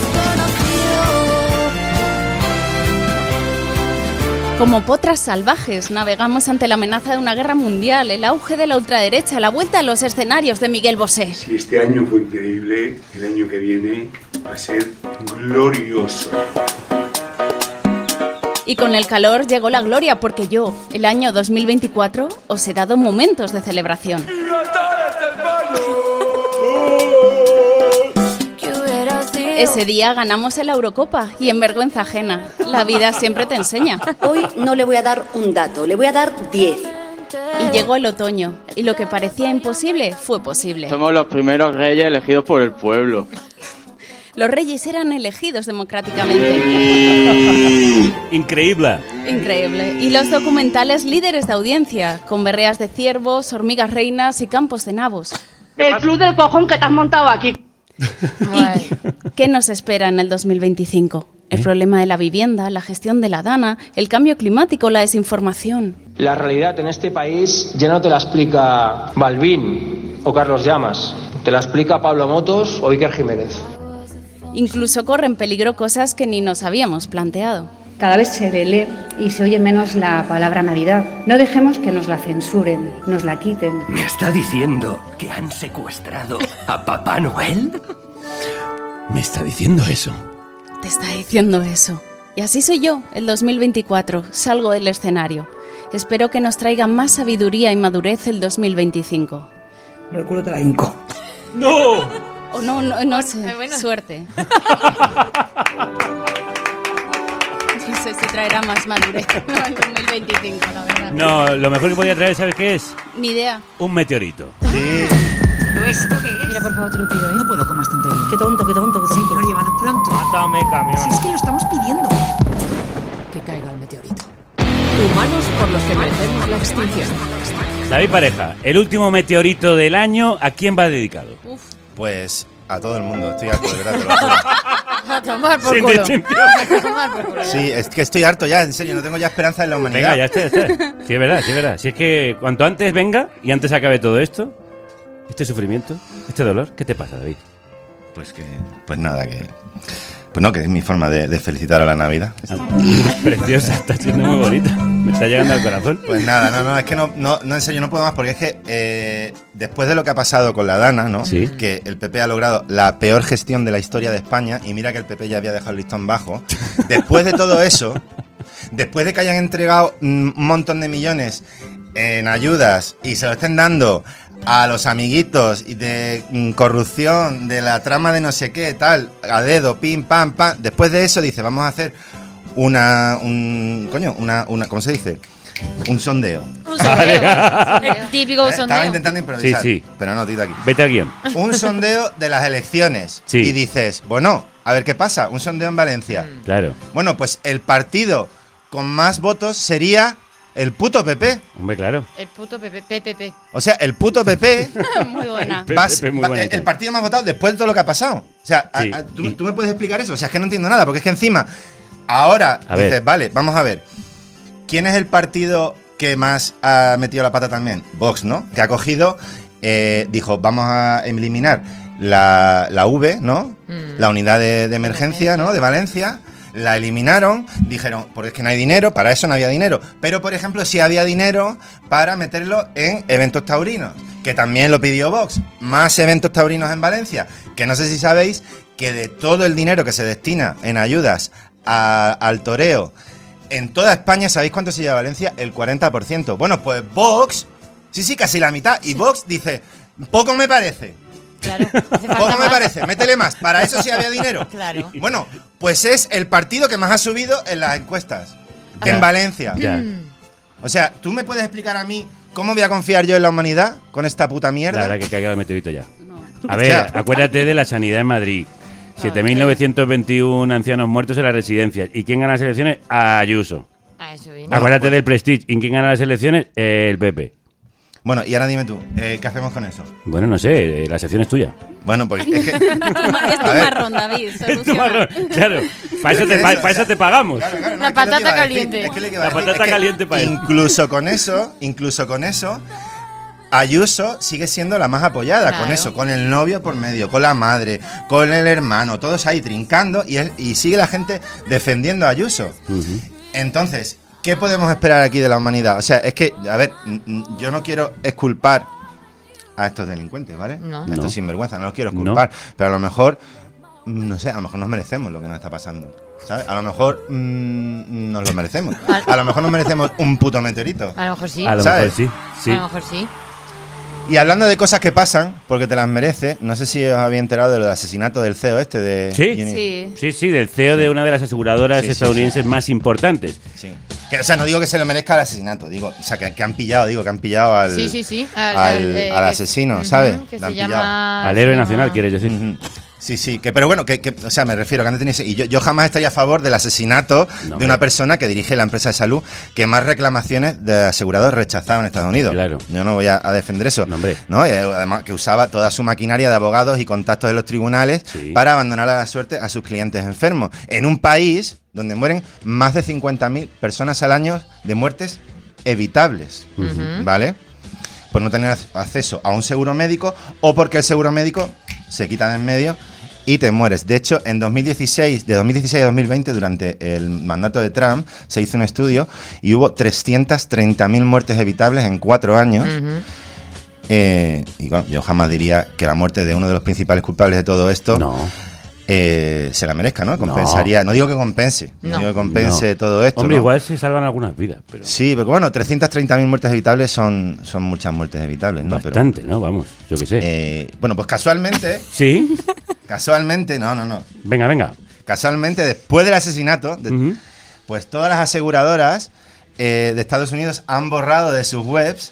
desconocido. Como potras salvajes, navegamos ante la amenaza de una guerra mundial, el auge de la ultraderecha, la vuelta a los escenarios de Miguel Bosé. Si este año fue increíble, el año que viene va a ser glorioso. Y con el calor llegó la gloria, porque yo, el año dos mil veinticuatro, os he dado momentos de celebración. Ese día ganamos en la Eurocopa y en vergüenza ajena. La vida siempre te enseña. Hoy no le voy a dar un dato, le voy a dar diez. Y llegó el otoño, y lo que parecía imposible fue posible. Somos los primeros reyes elegidos por el pueblo. Los reyes eran elegidos democráticamente. Increíble. Increíble. Y los documentales líderes de audiencia, con berreas de ciervos, hormigas reinas y campos de nabos. El club del cojón que te has montado aquí. ¿Qué nos espera en el dos mil veinticinco? El problema de la vivienda, la gestión de la dana, el cambio climático, la desinformación. La realidad en este país ya no te la explica Balbín o Carlos Llamas, te la explica Pablo Motos o Iker Jiménez. Incluso corren peligro cosas que ni nos habíamos planteado. Cada vez se lee y se oye menos la palabra Navidad. No dejemos que nos la censuren, nos la quiten. ¿Me está diciendo que han secuestrado a Papá Noel? Me está diciendo eso. Te está diciendo eso. Y así soy yo, el dos mil veinticuatro. Salgo del escenario. Espero que nos traiga más sabiduría y madurez el dos mil veinticinco. Por el culo te la hinco. ¡No! O no, no, no sé. Suerte. No sé si traerá más madurez en dos mil veinticinco, la verdad. No, lo mejor que podía traer, ¿sabes qué es? Ni idea. Un meteorito. ¿Pero esto qué es? Mira, por favor, te lo pido, ¿eh? No puedo con más tonterías. Qué tonto, qué tonto, qué tonto. Señor, llévanos pronto. Mátame, camión. Si es que lo estamos pidiendo. Que caiga el meteorito. Humanos por los que merecemos la extinción. David Pareja, el último meteorito del año, ¿a quién va dedicado? Uf. Pues a todo el mundo, estoy harto, de verdad. Te lo juro. A tomar por Sin culo. detención. A tomar por culo. Sí, es que estoy harto ya, en serio, no tengo ya esperanza en la humanidad. Venga, ya está, ya está. Sí, es verdad, sí, es verdad. Si es que cuanto antes venga y antes acabe todo esto, este sufrimiento, este dolor, ¿qué te pasa, David? Pues que, pues nada, que... Pues no, que es mi forma de, de felicitar a la Navidad. Preciosa, está siendo muy bonita. Me está llegando al corazón. Pues nada, no, no, es que no, no, no en serio, no puedo más, porque es que eh, después de lo que ha pasado con la Dana, ¿no? Sí. Que el P P ha logrado la peor gestión de la historia de España, y mira que el P P ya había dejado el listón bajo. Después de todo eso, después de que hayan entregado un montón de millones en ayudas y se lo estén dando a los amiguitos y de mm, corrupción, de la trama de no sé qué, tal, a dedo, pim, pam, pam. Después de eso dice, vamos a hacer una, un, coño, una, una, ¿cómo se dice? Un sondeo. Un sondeo. El típico Eh, sondeo. Estaba intentando improvisar, Sí, sí. pero no, tito aquí. Vete al guión. Un sondeo de las elecciones. Sí. Y dices, bueno, a ver qué pasa, un sondeo en Valencia. Claro. Bueno, pues el partido con más votos sería el puto P P. Hombre, claro. El puto P P P P P. O sea, el puto P P Muy buena. P- va- P P muy va- bonita. el partido más votado después de todo lo que ha pasado. O sea, a- Sí. a- ¿tú, tú me puedes explicar eso? O sea, es que no entiendo nada, porque es que encima, ahora A dices, ver. vale, vamos a ver. ¿Quién es el partido que más ha metido la pata también? Vox, ¿no? Que ha cogido, eh, dijo, vamos a eliminar la, la V, ¿no? Mm. La unidad de, de emergencia, ¿no? De Valencia. La eliminaron, dijeron, porque es que no hay dinero, para eso no había dinero. Pero, por ejemplo, sí había dinero para meterlo en eventos taurinos, que también lo pidió Vox. Más eventos taurinos en Valencia, que no sé si sabéis que de todo el dinero que se destina en ayudas a- al toreo en toda España, ¿sabéis cuánto se lleva Valencia? El cuarenta por ciento. Bueno, pues Vox, sí, sí, casi la mitad. Y Vox dice, poco me parece. Claro. hace falta Poco me más. parece, métele más. Para eso sí había dinero. Claro. Bueno, pues es el partido que más ha subido en las encuestas. Ya. En Valencia. Ya. O sea, ¿tú me puedes explicar a mí cómo voy a confiar yo en la humanidad con esta puta La mierda? verdad que caiga el meteorito ya. A O ver, sea- acuérdate de la sanidad en Madrid. siete mil novecientos veintiuno ancianos muertos en las residencias. ¿Y quién gana las elecciones? Ayuso. Ah, eso viene. Acuérdate del Prestige. ¿Y quién gana las elecciones? El P P. Bueno, y ahora dime tú, eh, ¿qué hacemos con eso? Bueno, no sé, eh, la sección es tuya. Bueno, pues es que... Es tu A ver. marrón, David. Es tu soluciona. marrón, claro. Para eso, te, pa- pa' eso te pagamos. Claro, claro, no, La es que lo que patata iba a decir, caliente. es que le iba a La decir, patata es que caliente para él. Incluso con eso, incluso con eso, Ayuso sigue siendo la más apoyada, Claro. con eso, con el novio por medio, con la madre, con el hermano, todos ahí trincando y, él- y sigue la gente defendiendo a Ayuso. Ujú. Entonces, ¿qué podemos esperar aquí de la humanidad? O sea, es que, a ver, n- n- yo no quiero exculpar a estos delincuentes, ¿vale? No. A estos No. sinvergüenza, no los quiero exculpar, pero a lo mejor, no sé, a lo mejor nos merecemos lo que nos está pasando. ¿Sabes? A lo mejor mm, nos lo merecemos. A lo mejor nos merecemos un puto meteorito. A lo mejor sí. A lo ¿Sabes? mejor sí. sí. A lo mejor sí. Y hablando de cosas que pasan, porque te las merece, no sé si os había enterado de lo del asesinato del C E O este de... ¿Sí? Uni- Sí. Sí, sí, del C E O de una de las aseguradoras Sí, sí, estadounidenses más importantes. Sí. Que, o sea, no digo que se lo merezca el asesinato, digo, o sea, que, que han pillado, digo, que han pillado al, Sí, sí, sí. al, eh, al que- asesino, ujú, ¿sabes? Que La han se pillado. llama. Al se héroe llama- nacional, quieres decir. Ujú. Sí, sí, que, pero bueno, que, que, o sea, me refiero que antes tenía ese- y yo, yo jamás estaría a favor del asesinato No, de una hombre. persona que dirige la empresa de salud que más reclamaciones de asegurados rechazaban en Estados Unidos. Claro. Yo no voy a, a defender eso. No, hombre. ¿no? Y además que usaba toda su maquinaria de abogados y contactos de los tribunales Sí. para abandonar a la suerte a sus clientes enfermos. En un país donde mueren más de cincuenta mil personas al año de muertes evitables. Ujú. ¿Vale? Por no tener acceso a un seguro médico o porque el seguro médico se quita de en medio y te mueres. De hecho, en dos mil dieciséis, de dos mil dieciséis a dos mil veinte, durante el mandato de Trump, se hizo un estudio y hubo trescientas treinta mil muertes evitables en cuatro años. Ujú. Eh, y bueno, yo jamás diría que la muerte de uno de los principales culpables de todo esto No. eh, se la merezca, ¿no? Compensaría, no, no digo que compense, no, no digo que compense no. todo esto. Hombre, ¿no? igual se salvan algunas vidas. Pero... Sí, pero bueno, trescientas treinta mil muertes evitables son, son muchas muertes evitables, ¿no? Bastante, pero, ¿no? Vamos, yo qué sé. Eh, bueno, pues casualmente... ¿Sí? Casualmente, no, no, no. Venga, venga. Casualmente, después del asesinato, de, uh-huh. pues todas las aseguradoras eh, de Estados Unidos han borrado de sus webs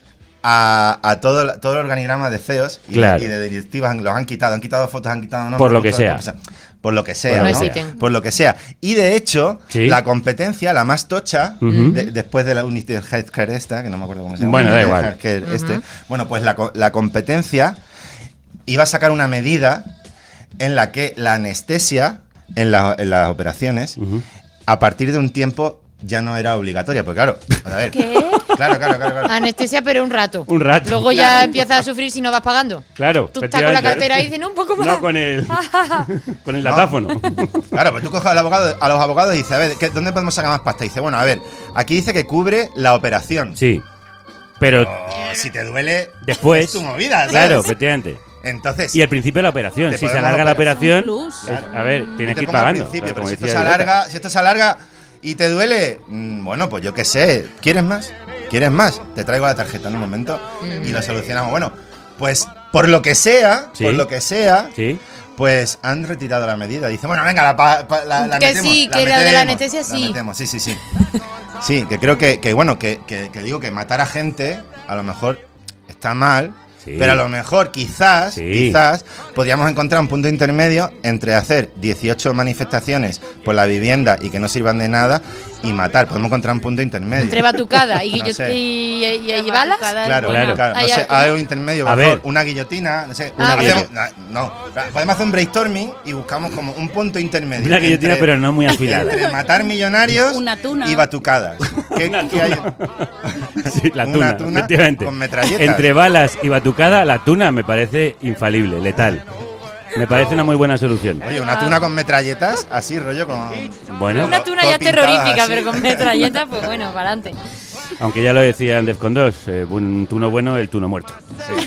a, a todo, todo el organigrama de C E Os y, claro. de, y de directivas, los han quitado, han quitado fotos, han quitado nombres. Por lo que sea. Por, por lo que sea, por, ¿no? sea. Por lo que sea. Y de hecho, ¿sí? la competencia, la más tocha, uh-huh. de, después de la United Healthcare esta, que no me acuerdo cómo se llama. Bueno, da igual. Uh-huh. este, bueno, pues la, la competencia iba a sacar una medida en la que la anestesia en, la, en las operaciones, uh-huh. a partir de un tiempo ya no era obligatoria, porque claro, a ver. ¿Qué? Claro, claro, claro, claro. Anestesia, pero un rato. Un rato. Luego ya claro. empiezas a sufrir si no vas pagando. Claro. Tú estás con la cartera y dices, no, un poco más. No, con el, con el datáfono. No. Claro, pues tú coges al abogado, a los abogados y dices, a ver, ¿qué, ¿dónde podemos sacar más pasta? Y dice, bueno, a ver, aquí dice que cubre la operación. Sí. Pero, pero si te duele, después, es tu movida, ¿sabes? Claro, efectivamente. Entonces, y el principio de la operación, si se alarga la operación, claro. a ver, tienes que ir pagando. Claro, pero si esto, se alarga, si esto se alarga y te duele, mmm, bueno, pues yo qué sé, ¿quieres más? ¿Quieres más? Te traigo la tarjeta en un momento mm. y lo solucionamos. Bueno, pues por lo que sea, ¿sí? por lo que sea, ¿sí? pues han retirado la medida. Dice, bueno, venga, la, pa, pa, la, la que metemos. sí, la que metemos, la de la anestesia la sí. Metemos. Sí, sí, sí. Sí, que creo que, que bueno, que, que, que digo que matar a gente a lo mejor está mal. Sí. Pero a lo mejor, quizás, sí. quizás, podríamos encontrar un punto intermedio entre hacer dieciocho manifestaciones por la vivienda y que no sirvan de nada y matar. Podemos encontrar un punto intermedio. Entre batucada y, no sé. y, y, y balas. Claro, claro. claro. No sé, hay un intermedio, a ver. Una guillotina, no sé. Una ah, hacemos, no, podemos hacer un brainstorming y buscamos como un punto intermedio. Una guillotina, entre, pero no muy afilada. Entre matar millonarios una tuna. y batucadas. ¿Qué, una ¿qué hay? Sí, la tuna, una tuna efectivamente. Con metralletas. Entre balas y batucada, la tuna me parece infalible, letal. Me parece una muy buena solución. Oye, una tuna con metralletas, así rollo con... Bueno. Una tuna ya terrorífica, así. Pero con metralletas, pues bueno, para adelante. Aunque ya lo decían Defcon dos, eh, un tuno bueno, el tuno muerto. Sí.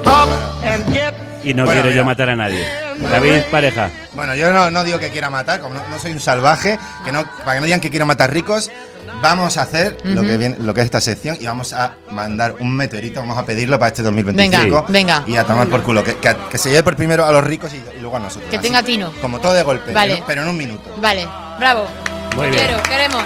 Y no bueno, quiero mira. yo matar a nadie. David, pareja. Bueno, yo no, no digo que quiera matar, como no, no soy un salvaje, que no, para que no digan que quiero matar ricos, vamos a hacer uh-huh. lo que viene, lo que es esta sección y vamos a mandar un meteorito, vamos a pedirlo para este dos mil veinticinco. Venga, venga. Y a tomar por culo, que, que, que se lleve por primero a los ricos y, y luego a nosotros. Que así, tenga tino. Como todo de golpe, vale. pero, pero en un minuto. Vale, bravo. Muy bien. Quiero, queremos.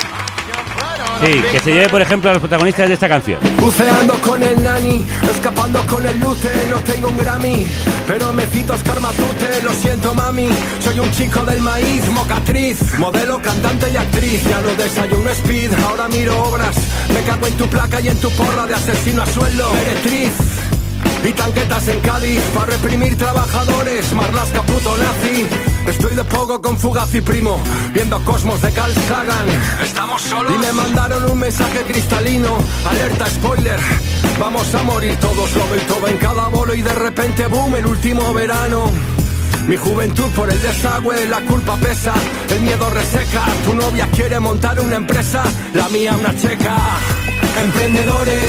Sí, que se lleve, por ejemplo, a los protagonistas de esta canción. Buceando con el nani, escapando con el luce, no tengo un Grammy, pero me cito Oscar Matute, lo siento mami, soy un chico del maíz, mocatriz, modelo, cantante y actriz, ya no desayuno speed, ahora miro obras, me cago en tu placa y en tu porra de asesino a sueldo, meretriz. Y tanquetas en Cádiz para reprimir trabajadores, Marlaska puto nazi. Estoy de poco con Fugazi primo, viendo Cosmos de Carl Sagan. Estamos solos. Y me mandaron un mensaje cristalino, alerta spoiler. Vamos a morir todos, lo del todo en cada bolo y de repente boom, el último verano. Mi juventud por el desagüe, la culpa pesa, el miedo reseca. Tu novia quiere montar una empresa, la mía una checa. Emprendedores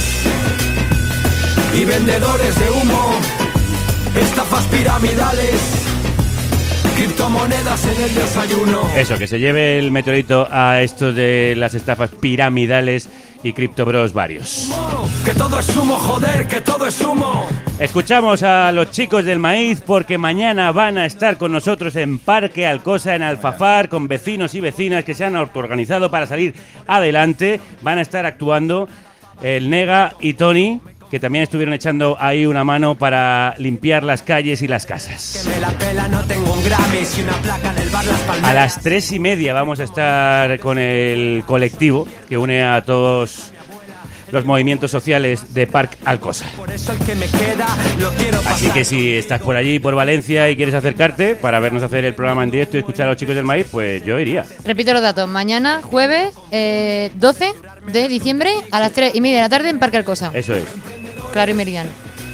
y vendedores de humo, estafas piramidales, criptomonedas en el desayuno. Eso, que se lleve el meteorito a esto de las estafas piramidales y criptobros varios. Que todo es humo, joder, que todo es humo. Escuchamos a los chicos del maíz porque mañana van a estar con nosotros en Parque Alcosa, en Alfafar, con vecinos y vecinas que se han autoorganizado para salir adelante. Van a estar actuando el Nega y Tony, que también estuvieron echando ahí una mano para limpiar las calles y las casas. Que me la pela, no tengo un Grammy, si una placa en el bar Las Palmeras. A las tres y media vamos a estar con el colectivo que une a todos los movimientos sociales de Parque Alcosa. Por eso el que me queda, lo quiero pasar. Así que si estás por allí, por Valencia, y quieres acercarte para vernos hacer el programa en directo y escuchar a los chicos del maíz, pues yo iría. Repito los datos. Mañana, jueves, eh, doce de diciembre, a las tres y media de la tarde en Parque Alcosa. Eso es. Claro y meridiano.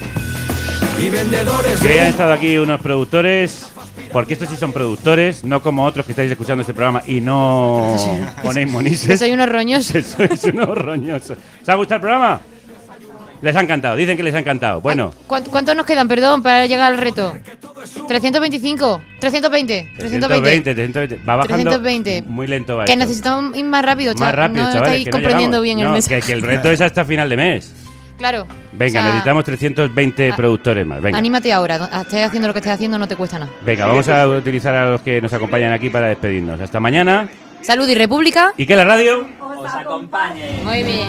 Y vendedores. Que han estado aquí unos productores, porque estos sí son productores, no como otros que estáis escuchando este programa y no ponéis monises. Que soy unos roñosos. Sois unos roñosos. ¿Os ha gustado el programa? Les ha encantado, dicen que les ha encantado. Bueno. ¿Cuánto- ¿Cuántos nos quedan, perdón, para llegar al reto? trescientos veinticinco, trescientos veinte, trescientos veinte. trescientos veinte. Va bajando. trescientos veinte. Muy lento va Que esto. necesitamos ir más rápido, Más chaval. rápido, No chavales. estáis que no comprendiendo llegamos. bien el No, mensaje. que, que el reto es hasta final de mes. Claro. Venga, O sea, necesitamos trescientos veinte a- productores más. Venga. Anímate ahora. Estés haciendo lo que estés haciendo, no te cuesta nada. Venga, vamos a utilizar a los que nos acompañan aquí para despedirnos. Hasta mañana. Salud y República. Y que la radio Os acompañe. Muy bien.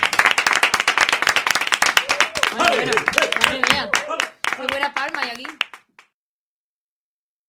Madre mía, qué buena palma hay aquí.